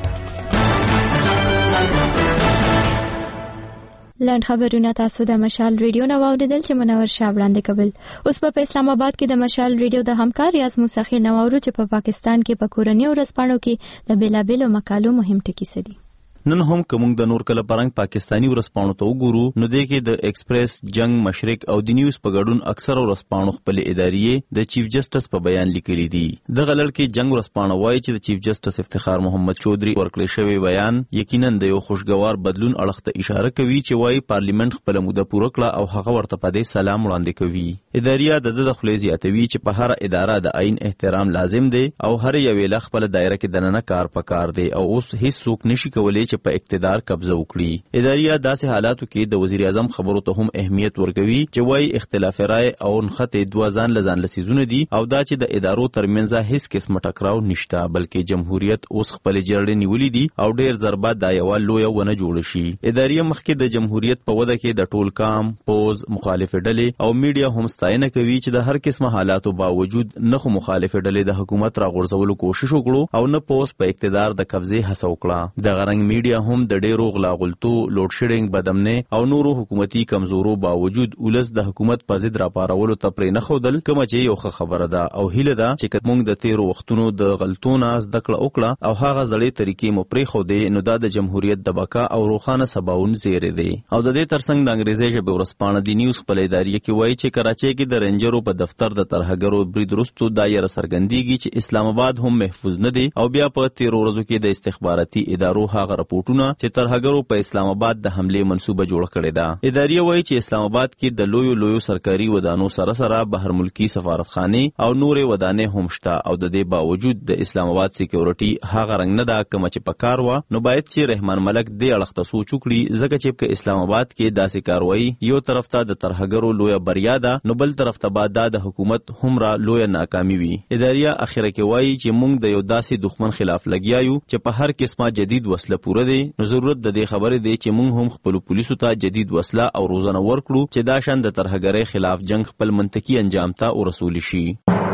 لنډ خبرونه تاسو د مشال ریډیو نو واوریدل چې منور شاه وړاندې کول. اوس په اسلام آباد کې د مشال ریډیو د همکار ریاض موسخي نوورو چې په پاکستان کې په کورنۍ ورځپاڼو کې د بیلابېلو مقالو مهم ټکي سدي. نن هم کوم د نور کله پرنګ پاکستانی ورځپاڼو ته وګورو نو د کې د ایکسپریس، جنگ، مشرق او د نیوز په ګډون اکثر ورځپاڼو خپل ادارې د چیف جسټس په بیان لیکلي دي. د غلړ کې جنگ ورځپاڼه وایي چې د چیف جسټس افتخار محمد چودري ورکړی شوی بیان یقینا د یو خوشګوار بدلون اړخ ته اشاره کوي چې وایي پارلیمنت خپل موده پوره کړه او هغه ورته په دې سلام وړاندې کوي. ادارې د خپل زیاتوي چې په هر اداره د عین احترام لازم دی او هر یو له خپل دایره کې دننه کار پکار دی او اوس هیڅ څوک نشي کولای په اقتدار قبضه وکړي. ادارې داسې حالاتو کې د وزیر اعظم خبرو ته هم اهمیت ورکوي چې وايي اختلاف رائے او نخته دوه ځان لسیزونه دي او دا چې د ادارو ترمنځ هیڅ قسم ټکراو نشته بلکې جمهوریت اوس خپل جرړې نیولې دي او ډېر ضربه د یو لوی ونه جوړ شي. ادارې مخکې د جمهوریت په وده کې د ټول کام، پوز، مخالف ډلې او میډیا هم ستاینه کوي چې د هر قسمه حالاتو باوجود نه خو مخالف ډلې د حکومت راغورځولو کوشش وکړو او نه پوز په اقتدار د قبضه هڅه وکړه. د غرنګ میډیا هم د ډېرو غلاغلتو، لوډ شیډینګ، بدامنۍ او نورو حکومتي کمزورو باوجود ولس د حکومت په ضد راپارولو ته پرې نه ښودل، کومه چې یو ښه خبره ده او هیله ده چې که موږ د تیرو وختونو د غلطونو زده کړه وکړه او هغه زړې طریقې مو پرېښودې نو دا د جمهوریت د بقا او روښانه سباوون زیری دی. او د دې ترڅنګ د انګریزي ژبې ورځپاڼه د نیوز خپل ادارې کې وایي چې کراچۍ کې د رینجرو په دفتر د ترهګرو برید وروسته دا یې راڅرګندېږي چې اسلام آباد هم محفوظ نه دی او بیا په تیرو ورځو کې د استخباراتي ادارو هغه راپورټونه چې ترهګرو په اسلام آباد د حمله منسوبه جوړ کړې ده. ادارې وایي چې اسلام آباد کې د لویو سرکاري ودانو سره بهر ملکی سفارتخانه او نورې ودانې هم شته او د دې باوجود د اسلام آباد سکیورټي هغه رنګ نه ده کوم چې پکار و. نو باید چې رحمان ملک دې اړخ ته سوچ وکړي ځکه چې په اسلام آباد کې داسې کاروایی یو طرف ته د ترهګرو لوی بریا ده نو بل طرف ته بعد د حکومت هم را لوی ناکامي وي. ادارې اخیره کې وایي چې موږ د یو داسې دښمن خلاف لګیایو چې په هر قسمه جدید وسله پوره دي. نو ضرورت د دې خبرې دی چې موږ هم خپل پولیسو ته جدید وسله او روزنه ورکړو چې دا شان د ترهګرۍ خلاف جنگ خپل منطقي انجام ته ورسول شي.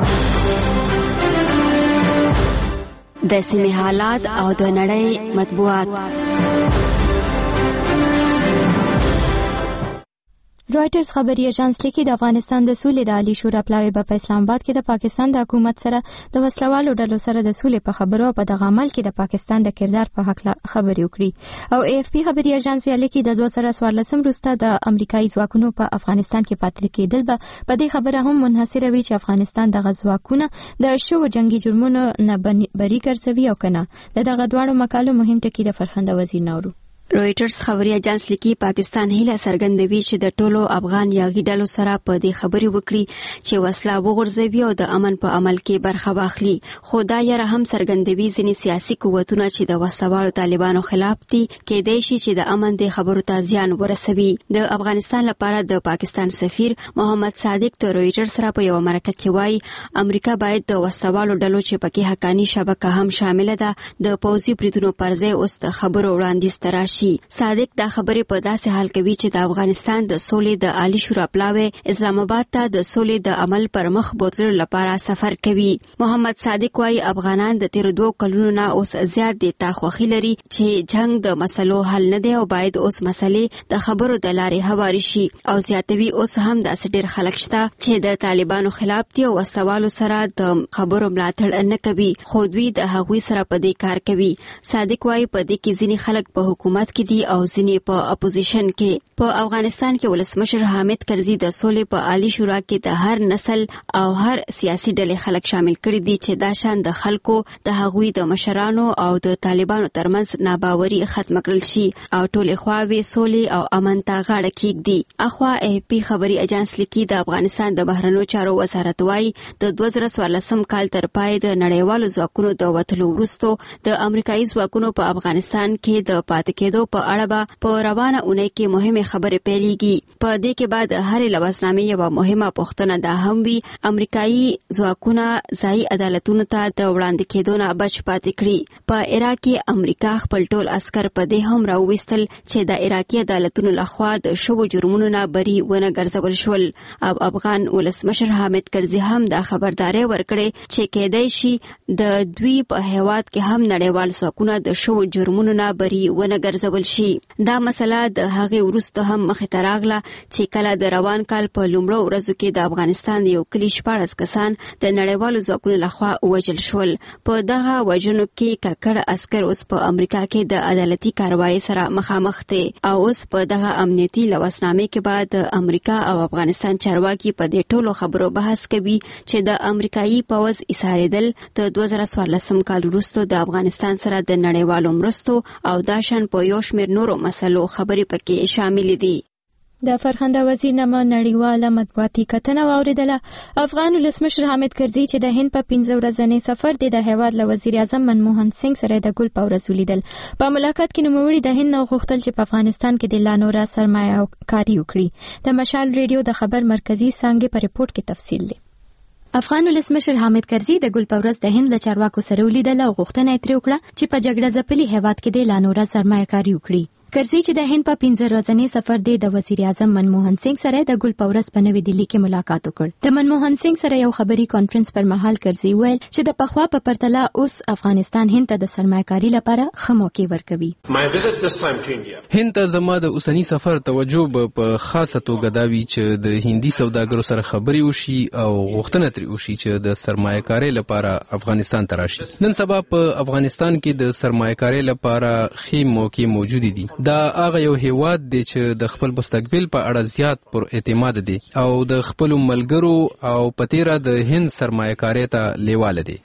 د سیمې حالات او د نړۍ مطبوعات. رويټرز خبري اژانس لیکي د افغانستان د سولې د عالی شورا پلاوی په اسلام آباد کې د پاکستان د حکومت سره د وسلوالو ډلو سره د سولې په خبرو په دغه عمل کې د پاکستان د کردار په حق خبري وکړي. او AFP خبري اژانس ویلي چې د 2014 وروسته د امریکایي ځواکونو په افغانستان کې پاتې کېدل به په دې خبره هم منحصر وي چې افغانستان د غزواکونو د شو جنگي جرمونو نه بری ګرځوي او کنه. دغه دواړو مقالو مهم ټکي د فرخنده وزیر نورو. رويټرز خبري اژانس لیکي پاکستان هیله څرګندوي چې د ټولو افغان یاغي ډلو سره په دې خبرې وکړي چې وسله وغورځوي او د امن په عمل کې برخه واخلي. خو دا یې هم څرګندوي ځینې سیاسي قوتونه چې د وسلوالو طالبانو خلاف دي کېدای شي چې د امن د خبرو ته زیان ورسوي. د افغانستان لپاره د پاکستان سفیر محمد صادق د رويټرز سره په یو مرکه کې وایي امریکا باید د وسلوالو ډلو چې پکې حقاني شبکه هم شامل ده د پوځي بریدونو پر ځای اوس د خبرو وړاندیز تراشي. صادق دا خبرې په داسې حال کوي چې د افغانستان د سولې د عالی شورا پلاوی اسلام آباد ته د سولې د عمل پر مخ بوتلو لپاره سفر کوي. محمد صادق وايي افغانان د تیر 2 کلونو نه اوس زیات دي تاخوخي لري چې جنگ د مسلو حل نه دی او باید اوس مسلې د خبرو د لارې هواري شي او زیاتوي اوس هم د ډېر خلک شته چې د طالبانو خلاف دي او وسوالو سره د خبرو ملاتړ نه کوي خو دوی د هغوی سره په دې کار کوي. صادق وايي په دې کې ځینې خلک په حکومت کې دي او ځینې په اپوزیشن کې. په افغانستان کې ولسمشر حامد کرزي د سولې په عالی شورا کې د هر نسل او هر سیاسي ډلې خلک شامل کړي دي چې دا شان د خلکو د هغوی د مشرانو او د طالبانو ترمنځ ناباوري ختم کړل شي او ټولې خواوې سولې او امن ته غاړه کېږدي. اخوا AP خبري اژانس لیکي د افغانستان د بهرنیو چارو وزارت وايي د 2014 کال تر پای د نړیوالو ځواکونو د وټلو وروسته د امریکایي ځواکونو په افغانستان کې د پاتې کېدو په اړه به په روانه اونۍ کې مهمه خبرې پیلېږي. په دې کې بعد هرې لوازنامې یو مهمه پوښتنه دا هم وي امریکایي ځواکونه ځایي عدالتونو ته د وړاندې کېدو نه بچ پاتې کړي. په عراق کې امریکا خپل ټول عسكر په دې هم راوویستل چې د عراقي عدالتونو لخوا د شوو جرمونو نه بری ونه ګرځول شول. افغان ولسمشر حامد کرزي هم دا خبرداري ورکړي چې کېدای شي د دوی په هیواد کې هم نړیوال ځواکونه د شوو جرمونو نه بری ونه ګرځول شي. دا مسله د هغې وروسته هم مخې ته راغله چې کله د روان کال په لومړو ورځو کې د افغانستان د یو کلي 14 کسان د نړیوالو ځواکونو لخوا ووژل شول. په دغه وژنو کې ککړ عسكر اوس په امریکا کې د عدالتي کاروایی سره مخامخ دي او اوس په دغه امنیتي لواسنامې کې بعد د امریکا او افغانستان چارواکي په دې ټولو خبرو بحث کوي چې د امریکایي پوځ ایساریدل د 2014 کال وروسته د افغانستان سره د نړیوالو مرستو او داشن په یو شمېر نورو مسلو خبرې پکې شامل دي. د فرهنګ وزیر نامه نړیواله مطبوعاتي کتنه واوریدله. افغان ولسمشر حامد کرزي چې د هند په 15 ورځنی سفر د هیواد له وزیر اعظم منموهن سنگ سره د ګل په ورځ ولیدل. په ملاقات کې نوموړي د هند نو غوښتل چې په افغانستان کې د لا نوره سرمایه کاري وکړي. د مشال ریډیو د خبر مرکزی څنګه په ریپورت کې تفصیل دی. افغان ولسمشر حامد کرزي د ګل په ورځ د هند له چارواکو سره ولیدل او غوښتنه یې ترې وکړه چې په جګړه ځپلي هیواد کې د لا نوره سرمایه کاري وکړي. کرزي چې د هند په 15 ورځنی سفر دی د وزیر اعظم منموهن سنگ سره د ګل په ورځ په نوې دلی کې ملاقات وکړ. د منموهن سنگ سره یو خبري کانفرنس پر مهال کرزي ویل چې د پخوا په پرتله اوس افغانستان هند ته د سرمایه‌کاري لپاره ښه موقع ورکوي. هند ته زما د اوسنی سفر توجه په خاصه توګه دا وی چې د هندي سوداګرو سره خبري وشي او غوښتنه ترې وشي چې د سرمایه‌کاري لپاره افغانستان ته راشي. نن سبا په افغانستان کې د سرمایه‌کاري لپاره ښه موقع موجود دي. دا هغه یو هیواد دی چې د خپل مستقبل په اړه زیات پر اعتماد دي او د خپل ملګرو او پتیرا د هند سرمایه‌کاري ته لیواله دي.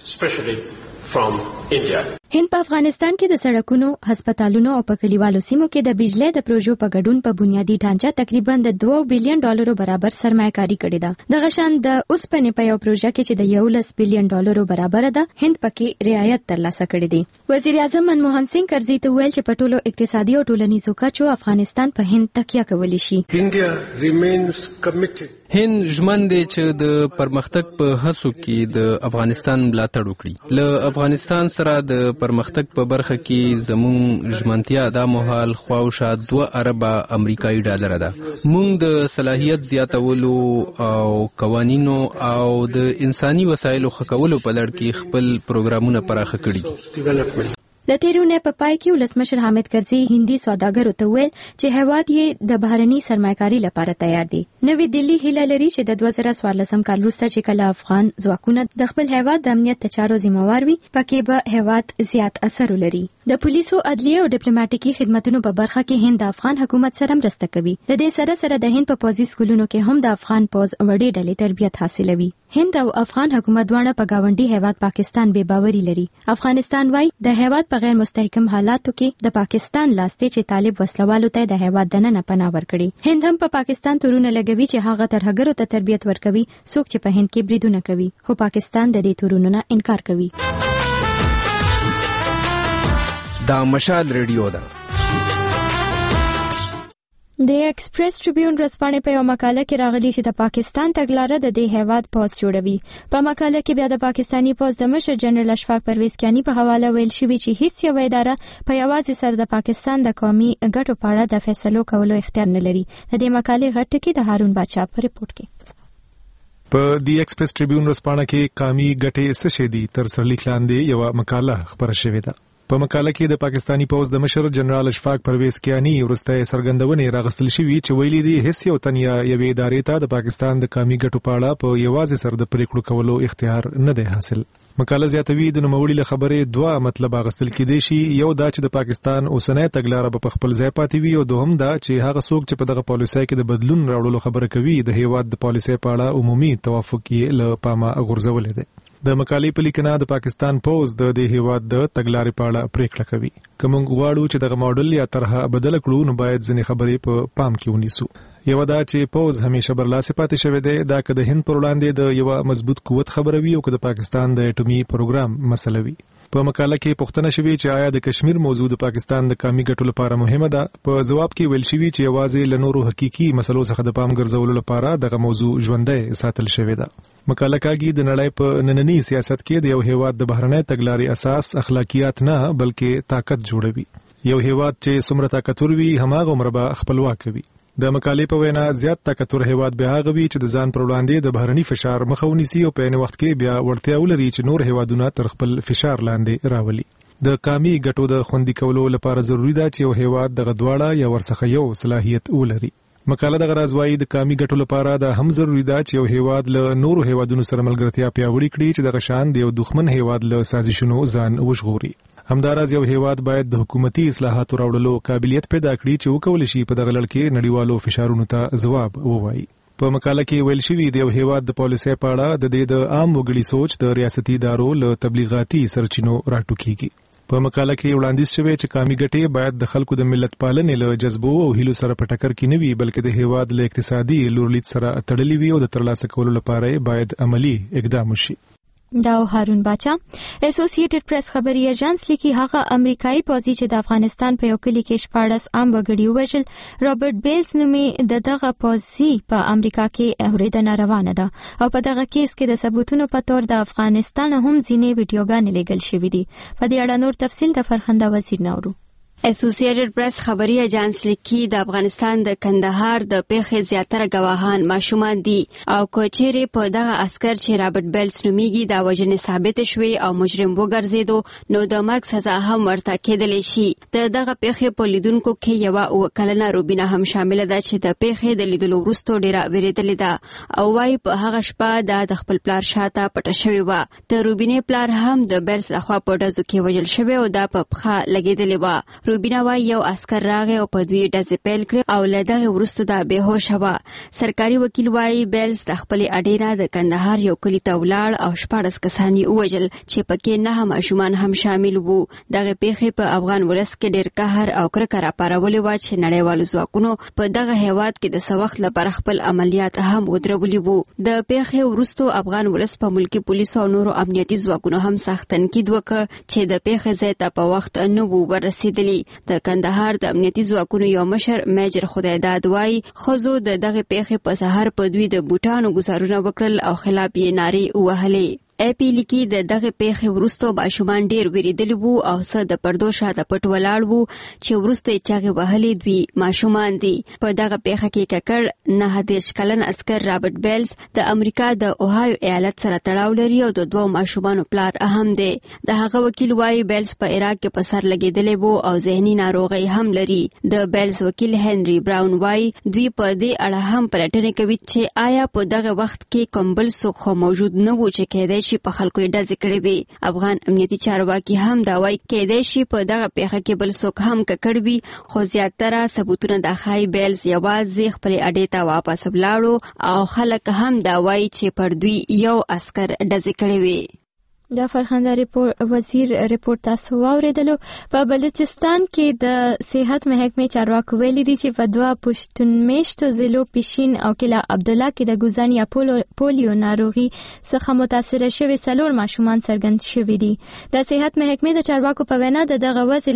هند په افغانستان کې د سړکونو، هسپتالونو او په کلیوالو سیمو کې د بجلی د پروژو په ګډون په بنیادی ډانچه تقریبا د 2 بلین ډالرو برابر سرمایه‌کاري کړې ده. دغه شان د اوسپنې په یو پروژه کې چې د 11 بلین ډالرو برابر ده هند پکې رعایت ترلاسه کړی دی. وزیر اعظم منموهن سنگ کرزي ته ویل چې په ټولو اقتصادي او ټولنیزو کچو افغانستان په هند تکیه کولی شي. هند ژمن دی چې د پرمختګ په هڅو کې د افغانستان ملاتړ وکړي. له افغانستان سره د پرمختګ په برخه کې زموږ ژمنتیا د مهال خواوشا 2 ارب امریکایي ډالر ده. موږ د صلاحیت زیاتولو او قوانینو او د انساني وسایلو ښه کولو په لړ کې خپل پروګرامونه پراخه کړي. د تیرونه په پای کې ولسمشر حامد کرزي هندي سوداګرو ته ویل چې هیواد یې د بهرني سرمایه‌کاري لپاره تیار دی. نوې دلی هیله لري چې د 2014 کال وروسته چې کله افغان ځواکونه د خپل هیواد د امنیت چارو ذمہوار وي پکې به هیواد زیات اثر ولري. د پولیسو، عدلیه او ډیپلوماټیکي خدماتو په برخه کې هند د افغان حکومت سره مرسته کوي. د دې سره د هند په پوځي سکولونو کې هم د افغان پوځ وړې ډلې تربیت حاصلوي. هند او افغان حکومت دواړه په گاونډي هیواد پاکستان بے باوري لري. افغانستان وايي د هیواد په غیر مستحکم حالاتو کې د پاکستان لاسته چې طالب وسلوالو ته د هیواد دننه پناه ورکړي. هند هم په پاکستان تورونه لګوي چې هغه ترهګرو ته تربیت ورکوي څوک چې په هند کې بریدونه کوي، خو پاکستان د دې تورونو نه انکار کوي. دا مشال ریډیو ده. د ایکسپریس ټریبیون ورځپاڼې په یو مقاله کې راغلي چې د پاکستان تګلاره د دې هیواد پوز جوړوي. په مقاله کې بیا د پاکستانی پوز د مشر جنرال اشفاق پرویز کیانی په حواله ویل شوی چې هیڅ یو اداره په یوازې سر د پاکستان د قومي ګټو په اړه د فیصلو کولو اختیار نه لري. د دې مقالې غټ ټکی د هارون باچا په ریپورت کې. په دی ایکسپریس ټریبیون ورځپاڼه کې قومي ګټې څه شي دي تر سرلیک لاندې یو مقاله خبره شوې ده. په مقاله کې د پاکستانی پوز د مشر جنرال اشفاق پرویز کیانی ورسته سرګندونې راغستل شوې چې ویلي دي هیڅ یو تنیا یوې ادارې ته د پاکستان د قومي ګټو په اړه په یوازې سر د پریکړو کولو اختیار نه دی حاصل. مقاله زیاتوي د نوموړي له خبرې دوه مطلب اغستل کېدی شي. یو دا چې د پاکستان اوسنۍ تګلاره په خپل ځای پاتې وي او دوهم دا چې هغه څوک چې په دغه پالیسۍ کې د بدلون راوړلو خبره کوي د هیواد د پالیسۍ په اړه عمومي توافق یې له پامه غورځولې ده. د مقالې په لیکنه د پاکستان پوز د دې هیواد د تګلارې په اړه پریکړه کوي. کوم غواړو چې دغه ماډل یا طرحه بدل کړو نو باید ځینې خبرې په پام کې ونیسو. یو دا چې پوز همیشه برلاسه پاتې شوی دی دا که د هند پر وړاندې د یو مضبوط قوت خبروي او که د پاکستان د اټومي پروګرام مسله وي. په مقاله کې پوښتنه شوې چې آیا د کشمیر موضوع د پاکستان د قومي ګټو لپاره مهمه ده. په جواب کې ویل شوی چې یوازې له نورو حقيقي مسلو څخه د پام ګرځولو لپاره دغه موضوع ژوندۍ ساتل شوې ده. مقاله کوي د نړۍ په نننی سیاست کې د یو هیواد د بهرنۍ تګلارې اساس اخلاقیات نه بلکې طاقت جوړوي. یو هیواد چې څومره طاقتور وي هماغه مربع خپلواک وي. د مقالې په وینا زیات طاقتور هیواد به هغه وي چې د ځان پر وړاندې د بهرني فشار مخه ونیسي او په عین وخت کې بیا وړتیا ولري چې نور هیوادونه تر خپل فشار لاندې راولي. د قومي ګټو د خوندي کولو لپاره ضروری ده چې یو هیواد دغه دواړه یا ورڅخه یو صلاحیت ولري. مقاله د غرض وايي د قومي ګټو لپاره د هم ضروری ده چې یو هیواد له نورو هیوادونو سره ملګرتیا پیاوړې کړي چې د غشان د یو دښمن هیواد له سازشونو ځان وژغوري. همداراز یو هیواد باید د حکومتي اصلاحاتو راوړلو قابلیت پیدا کړي چې وکول شي په دغه لړ کې نړیوالو فشارونو ته ځواب ووایي. په مقاله کې ویل شوی د یو هیواد د پالیسۍ په اړه د دې د عام وګړي سوچ د ریاستي ادارو له تبلیغاتي سرچینو راټوکېږي. په مقاله کې وړاندیز شوی چې قومي ګټې باید د خلکو د ملت پالنې له جذبو او هیلو سره په ټکر کې نه وي بلکې د هیواد له اقتصادي لورلید سره تړلې وي او د ترلاسه کولو لپاره باید عملی اقدام وشي. دا هارون باچا. اسوسییټډ پریس خبري ایجنس لیکي هغه امریکایي پوځي چې د افغانستان په یو کلی کې 14 عام وګړي وژل رابرټ بیلز نومي دغه پوځي په امریکا کې اوریدنه روانه ده او په دغه کیس کې د ثبوتونو په تور د افغانستان هم ځینې ویډیوګانې لګل شوې دي. په دې اړه نور تفصیل د فرخنده وزیر نورو. اسوسییټډ پریس خبري ایجنس لیکي د افغانستان د کندهار د پیښې زیاتره گواهان ماشومان دي او کوچيري په دغه عسكر چې رابرټ بیلز نومیږي د وژنې ثابت شوی او مجرم وګرځیدو نو د مرګ سزا هم ورته کېدلی شي. دغه پیښې په لیدونکو کې یو وکلنه روبینا هم شامل ده چې د پیښې د لیدلو وروسته ډیره ویریدلې ده او وايي په هغه شپه د خپل پلار شاته پټه شوی و. د روبینې پلار هم د بیلز لخوا په ډزو کې وژل شوی او د په پخه لګیدلی و. روبینا وايي یو عسكر راغی او په دوی ډزې پیل کړې او له دغه وروسته د بهوش شو. سرکاري وکیل وايي بیلز د خپل اډیره د کندهار یو کلی ته ولاړ او 14 کسان یې وژل چې پکې 9 ماشومان هم شامل وو. دغه پیښې په افغان ولس کې ډېر قهر او کرکه راپارولې و چې نړیوالو ځواکونو په دغه هیواد کې د سوخت لپاره خپل عملیات هم ودرولي وو. د پیښې وروسته افغان ولس په ملکی پولیسو او نورو امنیتي ځواکونو هم سخت تنقید وکړ چې د پیښې ځای ته په وخت نه وو ورسېدلی. د کندهار د امنیتي ځواکونو یو مشر میجر خدایداد وايي خزو دغه پیښې په سحر په دوی د بوټانو گزارونه وکړل او خلاف یې نارې وهلې. اپی لیکي دغه پیښې وروسته ماشومان ډیر ویریدلی وو او څه د پردو شاته پټ ولاړ وو چې وروسته چاغې وهلې دوی ماشومان دي. په دغه پیښه کې ککړ 9 کلن عسكر رابرټ بیلز د امریکا د اوهایو ایالت سره تړاو لري او د دوه ماشومانو پلار اهم دی. د هغه وکیل وايي بیلز په عراق کې په سر لګیدلی وو او ذهني ناروغي هم لري. د بیلز وکیل هنري براون وايي دوی په دې اړه هم پلټنه کوي چې آیا په دغه وخت کې کوم بل څوک موجود نه وو چې کېدای شي په خلکو یې ډزې کړې وي. افغان امنیتي چارواکي هم دا وایي کېدای شي په دغه پیښه کې بل څوک هم ککړ وي، خو زیاتره ثبوتونه د ښایي بیلز یوازې خپلې اډې ته واپس ولاړو او خلک هم دا وایي چې پر دوی یو عسکر ډزې کړې وي. د فرخنده وزیر ریپورت تاسو واوریدلو. په بلوچستان کې د صحت محکمې چارواکو ویلي دي چې په 2 پښتون میشتو ضلعو پیشین او کلا عبدالله کې د ګوزن یا پولیو ناروغي څخه متاثر شوي 4 ماشومان څرګند شوي دي. د صحت محکمې د چارواکو په وینا دغه وضع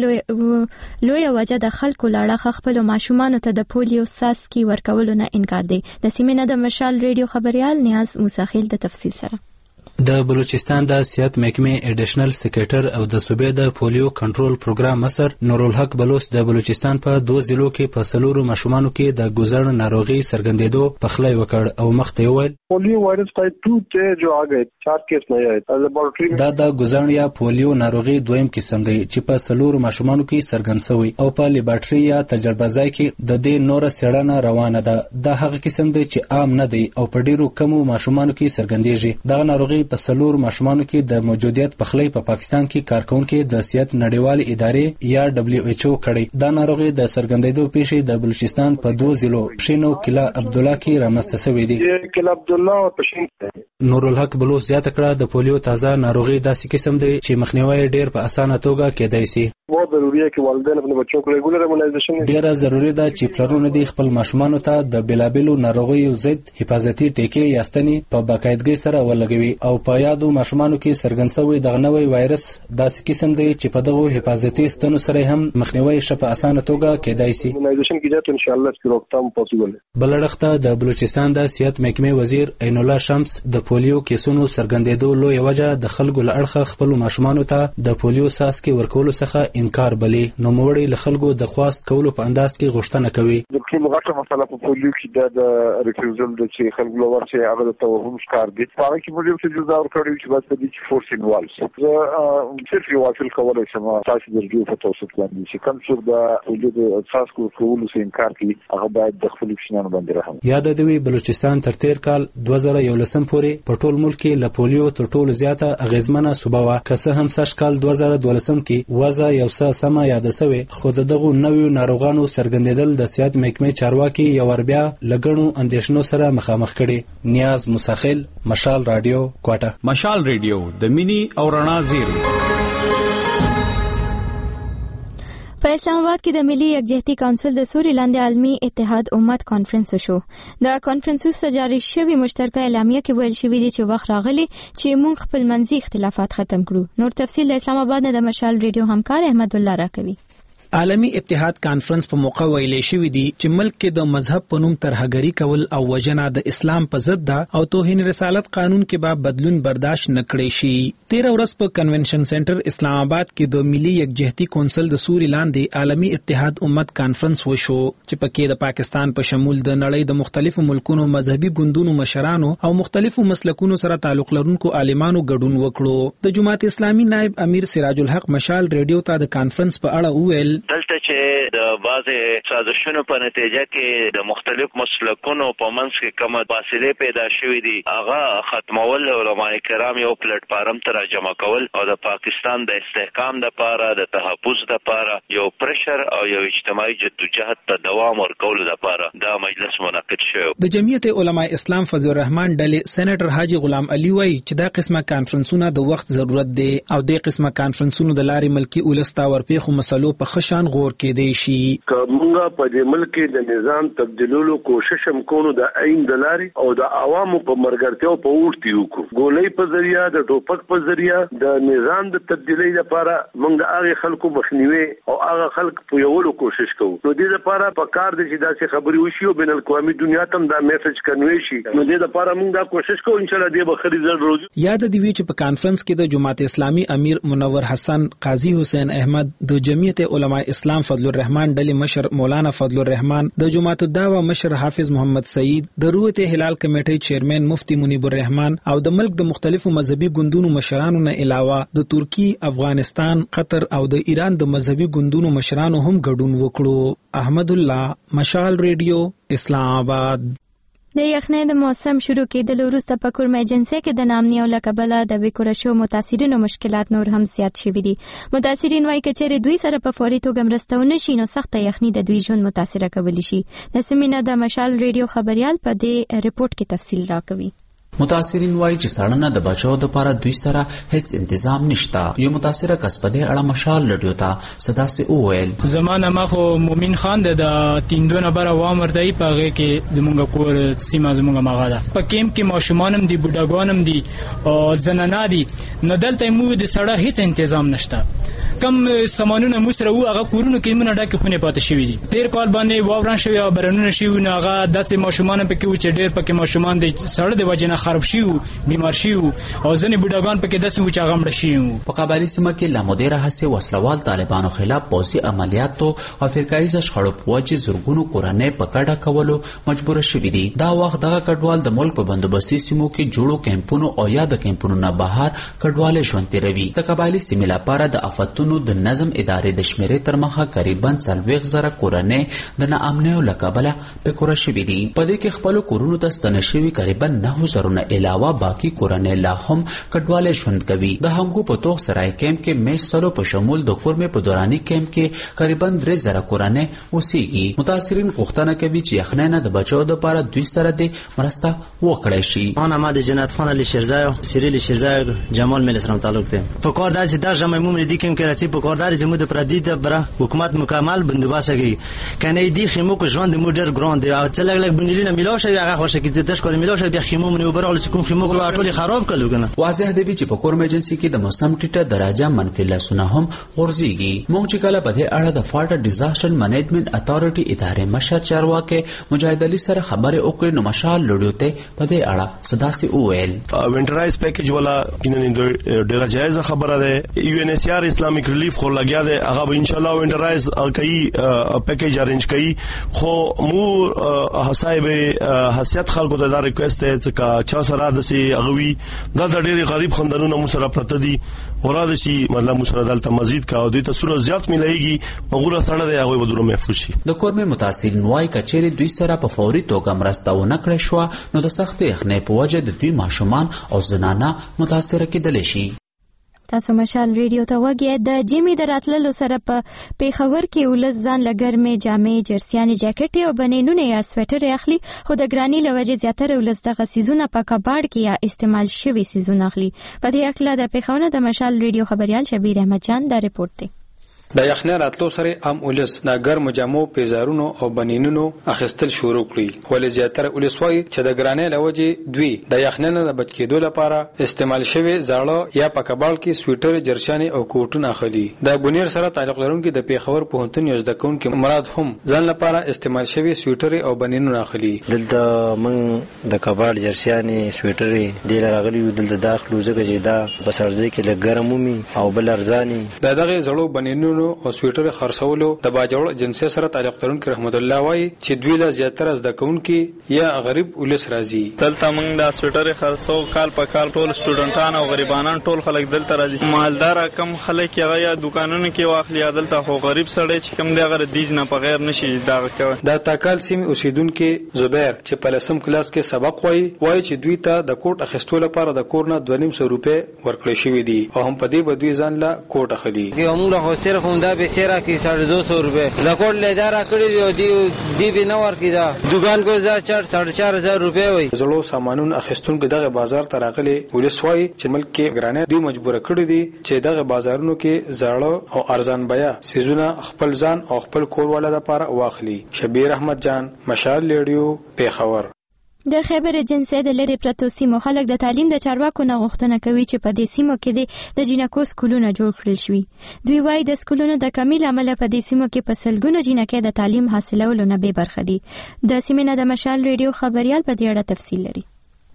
لویه وجه د خلکو لاړه خپل ماشومانو ته د پولیو څاڅکي ورکولو نه انکار دی. د سیمې نه د مشال ریډیو خبريال نیاز موساخیل د تفصیل سره. د بلوچستان د صحت محکمې اډیشنل سیکریټر او د صوبې د پولیو کنټرول پروګرام مصر نورالحق بلوچ د بلوچستان په 2 ضلعو کې په 4 ماشومانو کې د ګوزن ناروغي څرګندېدو پخلی وکړ او مخته وویل پولیو وایرس ټایپ 2 ته جو آگئے 4 کیس نه آئے لیبارټری دا د ګوزن یا پولیو ناروغي دویم قسم دی چې په 4 ماشومانو کې څرګند شوی او په لیبارټری یا تجربه ځای کې د دې نور څېړنه روانه ده. دا هغه قسم دی چې عام نه دی او په ډیرو کمو ماشومانو کې څرګندېږي. دا ناروغي په 4 ماشومانو کې د موجودیت پخلی په پاکستان کې کارکونکو د صحت نړیوال ادارې یا WHO کړي. دا ناروغي د څرګندېدو پیښې د بلوچستان په 2 ضلعو پښینو کلا عبدالله کې رامنځته شوې دي. کلا عبدالله او پښین نورالحق بلوچ زیاته کړه د پولیو تازه ناروغي داسې قسم دی چې مخنیوي ډیر په اسانه توګه کېدای شي. बहुत ضروरी है कि वालिदैन अपने बच्चों को रेगुलर इम्यूनाइजेशन ډیره ضروری ده چې پلرونه دي خپل ماشومانو ته د بلابلو ناروغیو ضد حفاظتي ټیکې یا ستنې په باقاعدګۍ سره ولګوي او په یادو ماشومانو کې څرګند شوی دغه نوی وایرس داسې قسم دی چې په دغه حفاظتي ستنو سره هم مخنیوي شپه اسانه توګه کېدای شي. इम्यूनाइजेशन की जाए तो इंशाल्लाह इसकी रोकथाम पॉसिबल है. بلړخته د بلوچستان د صحت محکمې وزیر عین الله شمس د پولیو کیسونو څرګندېدو لوی وجه د خلکو له اړخه خپل ماشومانو ته د پولیو څاڅکي ورکولو څخه انکار بلی. نو موړي له خلکو د خواست کولو په انداز کې غوښتنه کوي. د ټول غټه مسله په پولیو کې د ریفیوزل د چې خلکو لور چې هغه د توهم ښکار دي. هغه کې موږ څه جزا ورکړو چې بس د دې فورس انوالز صرف یو واصل کولای شم تاسو درجو په توسط باندې چې کوم څوک د پولیو د څاڅکو کولو څخه انکار کوي هغه باید د خپل پښینانو باندې رحم. یاد دی بلوچستان تر تیر کال 2011 پورې په ټول ملک کې له پولیو تر ټولو زیاته اغیزمنه صوبه و. که څه هم سږ کال 2012 کې وضع یو څه سمه یاد سوي خو دغه نویو ناروغانو څرګندېدل د صحت محکمې چارواکي یو وربیا لګڼو اندیشنو سره مخامخ کړي. نیاز مساخیل مشال رادیو کوټه. مشال رادیو د مینی او رڼا زیری. په اسلام آباد کې د ملي یکجهتي کونسل د سوري لاندې عالمي اتحاد امت کانفرنس شو. د کانفرنس سره جاری شوی مشترکه اعلامیه کې ویل شوی دی چې وخت راغلی چې موږ خپل منځي اختلافات ختم کړو. نور تفصیل د اسلام آباد نه د مشال ریډیو همکار احمد الله راکوي. عالمی اتحاد کانفرنس په موقع ویلې شوې دي چې ملک کې د مذهب په نوم ترهګری کول او وجنه د اسلام په ضد ده او توهین رسالت قانون کې به بدلون برداشت نکړي شي. 13 ورځ په کنونشن سنټر اسلام آباد کې د ملي یکجهتي کونسل د سوري لاندې عالمی اتحاد امت کانفرنس وشو چې پکې د پاکستان په شمول د نړۍ د مختلفو ملکونو مذهبي ګوندونو مشرانو او مختلفو مسلکونو سره تعلق لرونکو عالمانو ګډون وکړو. د جماعت اسلامي نائب امیر سراج الحق مشال ریډیو ته د کانفرنس په اړه وویل دلته چې د بعضې سازشونو په نتیجه کې د مختلف مسلکونو په منځ کې کومه فاصلې پیدا شوې دي هغه ختمول علماء کرام یو پلیټ فارم ته راجمع کول او د پاکستان د استحکام لپاره د تحفظ لپاره یو پرشر او یو اجتماعي جدوجہد ته دوام ورکولو لپاره دا مجلس منعقد شو. د جمعیت علماء اسلام فضل الرحمن ډلې سېنیټر حاجی غلام علي وایي چې دا قسمه کانفرنسونه د وخت ضرورت دی او د قسمه کانفرنسونو د لارې ملکی اولستا ورپېخو مسلو په خشان غور کېدی شي. کومه په دې ملک کې د نظام تبدیلولو کوشش هم کوو د عین د لارې او د عوامو په مرګرتیو په ورتي وکړو. ګولۍ په ذریعہ د ټوپک په ذریعہ د نظام د تبدیلی لپاره موږ هغه خلکو مخنیوي او هغه خلک په یولو کوشش کوو. نو دې لپاره په کار دي چې داسې خبري وشي او بین الاقوامي دنیا ته دا میسج کنوي شي. نو دې لپاره موږ دا کوشش کوو ان شاء الله دې به خري زړه روز. یاد دی چې په کانفرنس کې د جماعت اسلامي امیر منور حسن قاضي حسین احمد د جمعیت علماء اسلام فضل الرحمن ډلې مشر مولانا فضل الرحمن د جماعت الدعوه مشر حافظ محمد سعید د روت هلال کمیټې چیرمن مفتی منیب الرحمن او د ملک د مختلفو مذهبي ګوندونو مشرانو نه علاوه د ترکی افغانستان قطر او د ایران د مذهبي ګوندونو مشرانو هم ګډون وکړو. احمد الله مشال ریډیو اسلام آباد. د یخنۍ د موسم شروع کېدلو وروسته په کورمه ایجنسۍ کې د ناامنۍ له کبله د بیکاره شوو متاثرینو مشکلات نور هم زیات شوي دي. متاثرین وایي که چېرې دوی سره په فوري توګه مرسته ونه شي نو سخته یخنۍ د دوی ژوند متاثره کولی شي. نسیمینه د مشال ریډیو خبریال په دې ریپورت کې تفصیل راکوي. متاثرین وایي چې سړنه د بچاو لپاره دوی سره هیڅ تنظیم نشته. یو متاثره کس په دې اړه مشال رادیو ته صداسي وویل: زمانه ما خو مومن خان د تیندونه بره وامر دی په هغه کې زمونږ کور سیمه زمونږ ماغه ده په کیمپ کې ماشومانم دي بوډاګانم دي او زنانه دي نو دلته مو د سړه هیڅ تنظیم نشته. کم سامانونه مو سره هغه کورونو کې مونږ ډکه خونه پاتې شوی دي. تیر کال باندې واوران شوی او برنونه شوی نو هغه داسې ماشومان پکې و چې ډېر پکې ماشومان دي سړه د وجنه خراب شيو بیمار شيو او ځنې بوډاګان پکې داسې و چې هغه مړ شيو. په قبایلی سیمه کې لا مدیره هڅې وسلوال طالبانو خلاف پوځي عملیاتو او فرقایي شخړو په وجه زورګونو کورنۍ په کډه کولو مجبور شوي دي. دا وخت دغه کډوال د ملک په بندوبستي سیمو کې جوړو کیمپونو او یا د کیمپونو نه بهر کډوال ژوند تیروي. د قبایلی سیمې لپاره د آفتونو د نظم ادارې د شمیرې تر مخه قریبا 40,000 کورنۍ د ناامنۍ له کبله په کور شوي دي. په دې کې خپل کورونو ته ستنه شوي قریبا 9,000 علاوه باقی کورنۍ لا هم کډوال ژوند کوي. د هنګو په توغ سرای کیمپ کې میشتلو په شمول د کورمه په دوراني کیمپ کې قریبا 3,000 کورنۍ اوسېږي. متاثرین غوښتنه کوي چې یخنۍ نه د بچو لپاره دوی سره د مرسته وکړي شي. انا ما د جنت خان علی شیرزای سیریل شیرزای جمال مل سلام تعلق ته په کار د چې د جمع عمومي د کیمپ کې راځي په کار د زموږ د پردي د بره حکومت مکمل بندوبست کوي. کنه دی خیمو کو ژوند مودر ګراند او څلګ لګ بنلینا میلوشه هغه خوشی کې د تشکر میلوشه بیا خیمو منو برول چې کوم خیمو کو ټول خراب کړو کنه. واضح دی چې په کورم ایجنسی کې د موسم ټیټه درجه منفي لسونه هم غورځيږي. موږ چې کله په دې اړه د فالټ ډیزاستر مینجمنت اتھارټي ادارې مشر چارواکي مجاهد علي سره خبرې وکړې نو مشال لړیو ته په دې اړه صداسي وویل: وینټرایز پیکیج ولا کینن ډیره جایز خبره ده. یو ان اس ار اسلامیک ریلیف خو لګیا ده هغه به ان شاء الله وینټرایز کوي پیکیج ارینج کوي. خو مو حساب حیثیت خلکو ته دا ریکوست ده چې چا سره د سي اغوي دا ډېری غریب خاندانونو مو سره پرته دي وراد شي مطلب مو سره دلته مزید کا او د تاسو زیات ملایږي مغوره سره دی هغه ودرو محفوظ شي. د کورمه متاثرین وای کچېری دوی سره په فوري توګه مرسته ونه کړې شو نو د سخت یخنۍ په وجه د دوی ماشومان او زنانه متاثر کېدل شي. تاسو مشال ریډیو ته وګورئ. د جیمی د راتللو سره په پیښور کې ولس ځان لګرمه جامې جرسیانې جاکټ او بنینونه یا سویټر اخلي خو د ګرانی لوجه زیاتره ولس دغه سیزونه په کباړ کې یا استعمال شوی سیزونه اخلي. په دې اړه د پیښور د مشال ریډیو خبريال شبیر احمد جان دا ریپورت دی. د یخنۍ راتلو سره عام ولس د ګرمو جامو پیزارونو او بنینونو اخیستل شروع کړي. ولې زیاتره ولس وایي چې د ګرانۍ لوجه دوی د یخنۍ نه د بچ کېدو لپاره استعمال شوی زاړه یا پکبال کې سویټر جرشانې او کوټونه اخلي. د بنیر سره تعلق لرونکي د پیښور پوهنتون یو ځدکونکي مراد هم ځان لپاره استعمال شوی سویټر او بنینونه اخلي. دلته من د کباړ جرشانې سویټر د راغلي دلته داخلو ځکه چې دا بسرځي کې له ګرمومي او بل ارزاني دغه زړو بنینونو او سویټر خرڅولو د باجوړ جنسي سره تعلق لرونکي رحمت الله وایي چې دوی له زیاتره زدکونکي یا غریب ولس راځي. دلته موږ د سویټر خرڅو کال په کال ټول سټوډنټان او غریبانان ټول خلک دلته راځي. مالدار کم خلک یا دکانونو کې واخلي دلته خو غریب سړی چې کم دی غره دیج نه په غیر نشي دا کوي. د تاکال سیمې اوسیدونکو زبیر چې په لسم کلاس کې سبق وایي چې دوی ته د کوټ اخیستو لپاره د کور نه 250 روپے ورکړل شوی دي او هم په دې بدوی ځان لا کوټ اخلي. موږ له هوسره خوندا به سیرا کی 250 روپے د کوټ له اداره کړی دی به نو ورکی دا دکان کو 4,500 روپے وای. زړو سامانون اخیستونکو دغه بازار ته راغلي ولس وایي چې ملک کې ګرانه دوی مجبور کړی دي چې دغه بازارونو کې زاړه او ارزان بیا سيزونه خپل ځان او خپل کور والا لپاره واخلي. شبیر احمد جان مشال ریډیو پیښور. د خیبر ایجنسی د لری پرتو سیمو خلک د تعلیم د چارواکو نه غوښتنه کوي چې په دې سیمو کې د جینکو سکولونه جوړ کړل شي. دوی وايي د سکولونو د کمیل عمل په دې سیمو کې په سلګونو جینکې د تعلیم حاصلولو نه به برخه دي. د سیمې نه د مشال ریډیو خبريال په دې اړه تفصیل لري.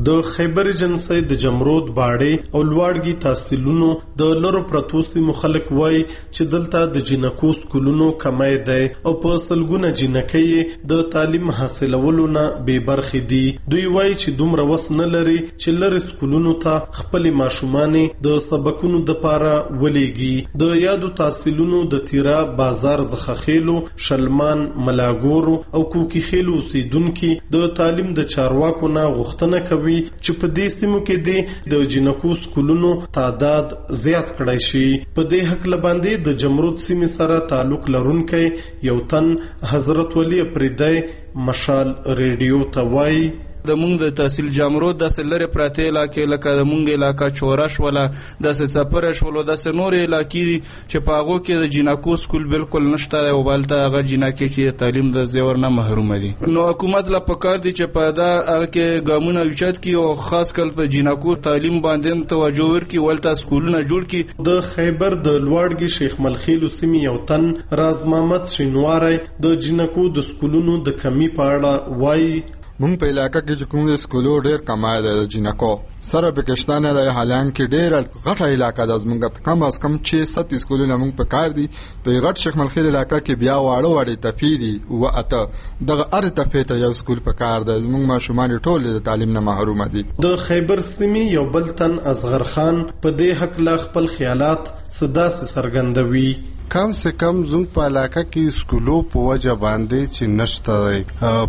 د خیبر جنسي د جمرود باړې او لوړګي تحصیلونو د لرو پرتو سیمو خلک وای چې دلته د جنکو سکولونو کمای دی او په سلګونه جنکې د تعلیم حاصلولو نه بې برخې دي. دوی وای چې دومره وس نه لري چې لري سکولونو ته خپل ماشومان د سبقونو د پاره ولېږي. د یادو تحصیلونو د تیرا بازار زخخېلو، شلمان، ملاګورو او کوکی خېلو اوسیدونکو د تعلیم د چارواکو نه غوښتنه کوي چې په دې سیمو کې د جنکو سکولونو تعداد زیات کړای شي. په دې حق لباندې د جمرود سیمې سره تعلق لرونکي یو تن حضرت ولی افریدی مشال ریډیو ته وایي د مونږ د تحصیل جمرود د سلره پراته علاقې لکه د مونږ علاقہ چورش ولا د سپرش ولا د نور علاقې چې په هغه کې د جنکو سکول بالکل نشته او بلته هغه جنکې چې تعلیم د زیور نه محروم دي. نو حکومت لا پکار دي چې په دا هغه کې ګامونه اوچت کی او خاص کل په جنکو تعلیم باندې توجه ورکړي ولته سکولونه جوړ کړي. د خیبر د لوړګي شیخ ملخیل سیمې یو تن راز محمد شینواری د جنکو د سکولونو د کمی په اړه وایي مونږ په علاقہ کې چې کوم سکولو ډېر کمای دی جنکو سره پاکستان د حالانکه ډېر غټه علاقہ د زمونږ کم از کم 6-7 سکولونه مونږ په کار دي. په غټ شیخ ملخیل علاقہ کې بیا واړه واړه تفیدي او اته دغه ار تفیته یو سکول په کار دی. زمونږ ماشومان ټول د تعلیم نه محروم دي. د خیبر سیمې یو بل تن اصغر خان په دې حق لا خپل خیالات صدا سرګندوي. کم سے کم زموږ په علاقه کې سکولو په وجه باندې چې نشته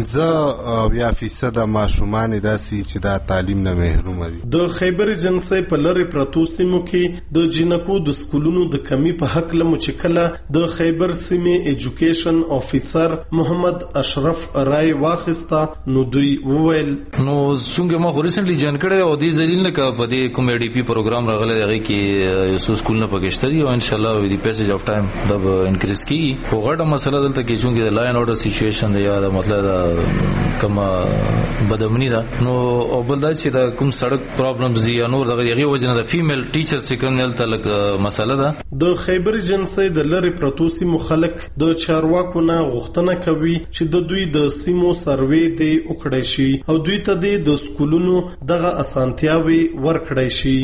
15% ماشومان داسي چې دا تعلیم نه محروم دي. د خیبر جنسي په لری پرتو سیمو کې د جنکو د سکولونو د کمی په حق لمو چې کله د خیبر سیمې ایجوکیشن افیسر محمد اشرف رای واخستا نو دوی وویل نو څنګه ما ریسنټلی جان کړه او دې ذلیل نه کا په دې کوم ډي پی پروګرام راغلی دی کې یو سکول نه پکشته دي او ان شاء الله وی دی of time دب انکریز کی خو غټه مسله دلته کې چونګې د لاین اورډر سچويشن دی یا د مطلب کما بدامنی ده نو او بل دا چې د کوم سړک پرابلمز دی نور دغه وجنه د فیمیل ټیچر چې کوم نل تلک مسله ده. د خیبر جنسي د لری پروتوسی مخالک د چارواکو نه غوښتنه کوي چې د دوی د سیمو سروې دی وکړي شي او دوی ته د سکولونو دغه اسانتیاوي ورکړي شي.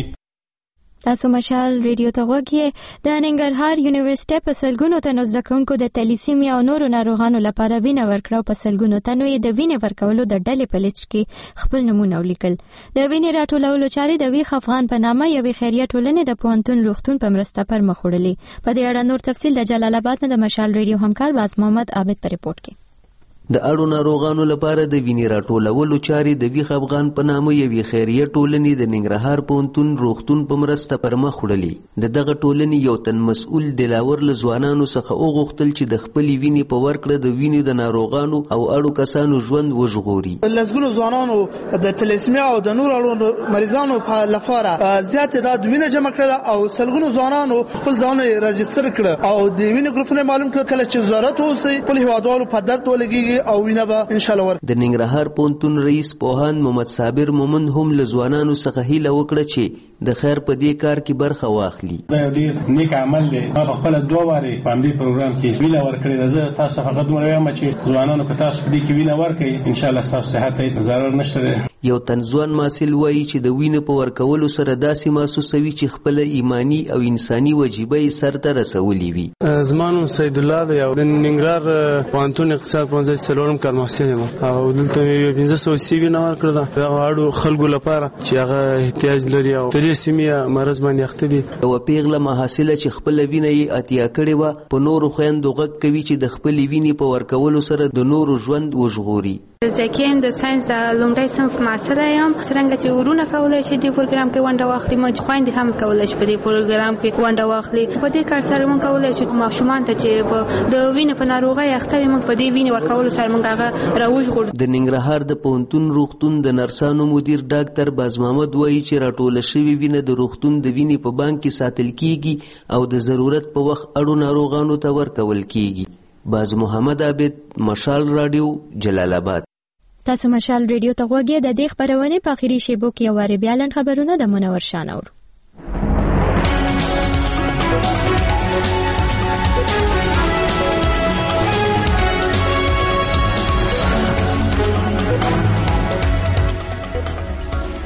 تاسو مشال ریډیو ته وګورئ. د ننګرهار یونیورسيټي په سلګونو تنو زکونکو د تلیسیمیا او نورو ناروغانو لپاره وینه ورکړه په سلګونو تنو یې د وینې ورکولو د ډلې په لیست کې خپل نمونه ولیکل. د وینې راټولولو چارې د ویښ افغان په نامه یوې خیریه ټولنې د پوهنتون روغتون په مرسته پر مخ وړلې. په دې اړه نور تفصیل د جلال آباد نه د مشال ریډیو همکار باز محمد عابد په ریپورت کې. د اړو ناروغانو لپاره د وینې راټولولو چارې د ویښ افغان په نامه یوې خیریه ټولنې د ننګرهار پوهنتون روغتون په مرسته پر مخ وړلې. د دغه ټولنې یو تن مسؤل دلاور له ځوانانو څخه وغوښتل چې د خپلې وینې په ورکړه د وینې د ناروغانو او اړو کسانو ژوند وژغوري. لسګونو ځوانانو د تلیسیمیا او د نور اړو مریضانو په لپاره زیات تعداد وینه جمع کړه او سلګونو ځوانانو خپل ځان رجستر کړ او د وینې ګروپونه معلوم کړ کله چې ضرورت وسی خپل هوادارو په درد ولګي او وینه به ان شاء الله. د ننګرهار پوهنتون رئیس پوهاند محمد صابر مومند هم له ځوانانو څخه هیله وکړه چې د خیر په دې کار کې برخه واخلي. دا ډیر نیک عمل دی. ما خپل دوه واره په دې پروګرام کې وینا ورکړې. زه تاسو څخه خدمت وایم چې ځوانانو په تاسو دې کې وینا ورکړي ان شاء الله تاسو صحت ته ضرر نشته. یو تنځوان ماسل وایي چې د وینې په ورکولو سره داسې محسوسوي چې خپل ایمانی او انساني وجیبه یې سرته رسولي وي. زمانو سید الله دی او د ننګرهار پوهنتون اقتصاد پوهنځي څلورم کال محصل یم او دلته یې 1500 سی وی نه ورکړه د اړو خلکو لپاره چې هغه احتیاج لري او تلیسیمیا مرز باندې اخته دي. او پیغله محاصله چې خپل وینه یې اتیا کړې و په نورو خويندو غږ کوي چې د خپل وینې په ورکولو سره د نورو ژوند وژغوري. زکیم د ساينس د لومړی صنف معاصره یم. څنګه چې ورونه کولای شي د پروګرام کې ونډه واخلي مو خويندې هم کولای شي په دې پروګرام کې ونډه واخلي. په دې کار سره موږ کولای شو ماشومان ته چې د وینې په ناروغۍ اخته وي موږ په دې وینې ورکولو سره موږ هغه راوژغورو. د ننګرهار د پوهنتون روغتون د نرسانو مدیر ډاکټر باز محمد وایي چې راټول شوی وینه د روغتون د وینې په بانک کې ساتل کیږي او د ضرورت په وخت اړو ناروغانو ته ورکول کیږي. باز محمد عابد مشال رادیو جلال آباد. تاسو مشال ریډیو ته غوږی د دې خبرونه په اخیری شیبو کې واره بیا لن خبرونه د منور شانور.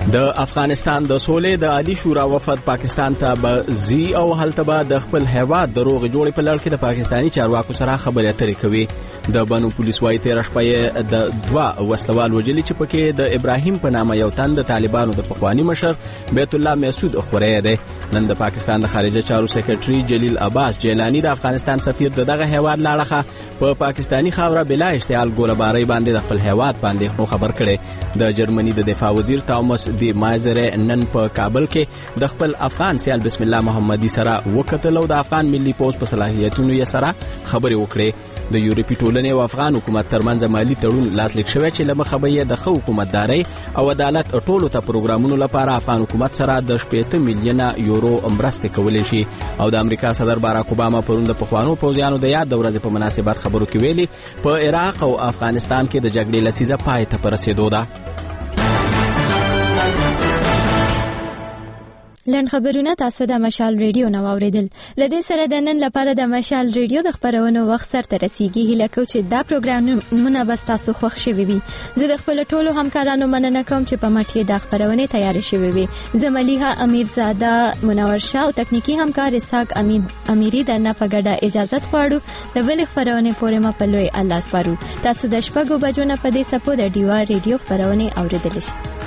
د افغانستان د سولې د عالی شورا وفد پاکستان ته به زی او هلته به د خپل هیواد د روغ جوړې په لړ کې د پاکستانی چارواکو سره خبرې اترې کوي. د بنو پولیس وايي 13 شپې د 2 وسلوال وجلي چې پکې د ابراهیم په نامه یو تن د طالبانو د پخوانی مشر بیت الله مسعود خوري دی. نن د پاکستان د خارجه چارو سیکریټري جلیل عباس جیلانی د افغانستان سفیر دغه هیواد لاړه په پاکستانی خاوره بلا اشتعال ګولباري باندې د خپل هیواد باندې خبر کړي. د جرمني د دفاع وزیر توماس دی مایزر نن په کابل کې د خپل افغان سیال بسم الله محمدي سره وکتل او د افغان ملي پوز په صلاحیتونو یې سره خبرې وکړې. د یورپی ټولنې او افغان حکومت ترمنځ مالی تړون لاسلیک شوی چې لمخه به د خو حکومتداري او عدالت ټولو ته پروګرامونو لپاره افغان حکومت سره د 8 میلیونه یورو مرسته کولای شي. او د امریکا صدر باراک اوباما پرون د پخوانو پوځیانو د یاد د ورځې په مناسبت خبرو کې ویلي په عراق او افغانستان کې د جګړې لسیزه پای ته رسیدو ده. لن خبرونه تاسو د مشال ریډیو نو اوریدل. لدې سره د نن لپاره د مشال ریډیو د خبرونو وخت سره رسیدي. هله کو چې دا پروګرامونه به تاسو خوښ شوي وي. زه د خپل ټولو همکارانو مننه کوم چې په مټ د خبرونه تیار شوي وي. زملیها امیرزاده منور شاه او تکنیکی همکار اسحاق امیری د نه پګړه اجازه غواړو. د بل خبرونه پورې ما په لوی الله سپارو. تاسو د شپږو بجو نه په دې سپو د ډیوا ریډیو خبرونه اوریدل شئ.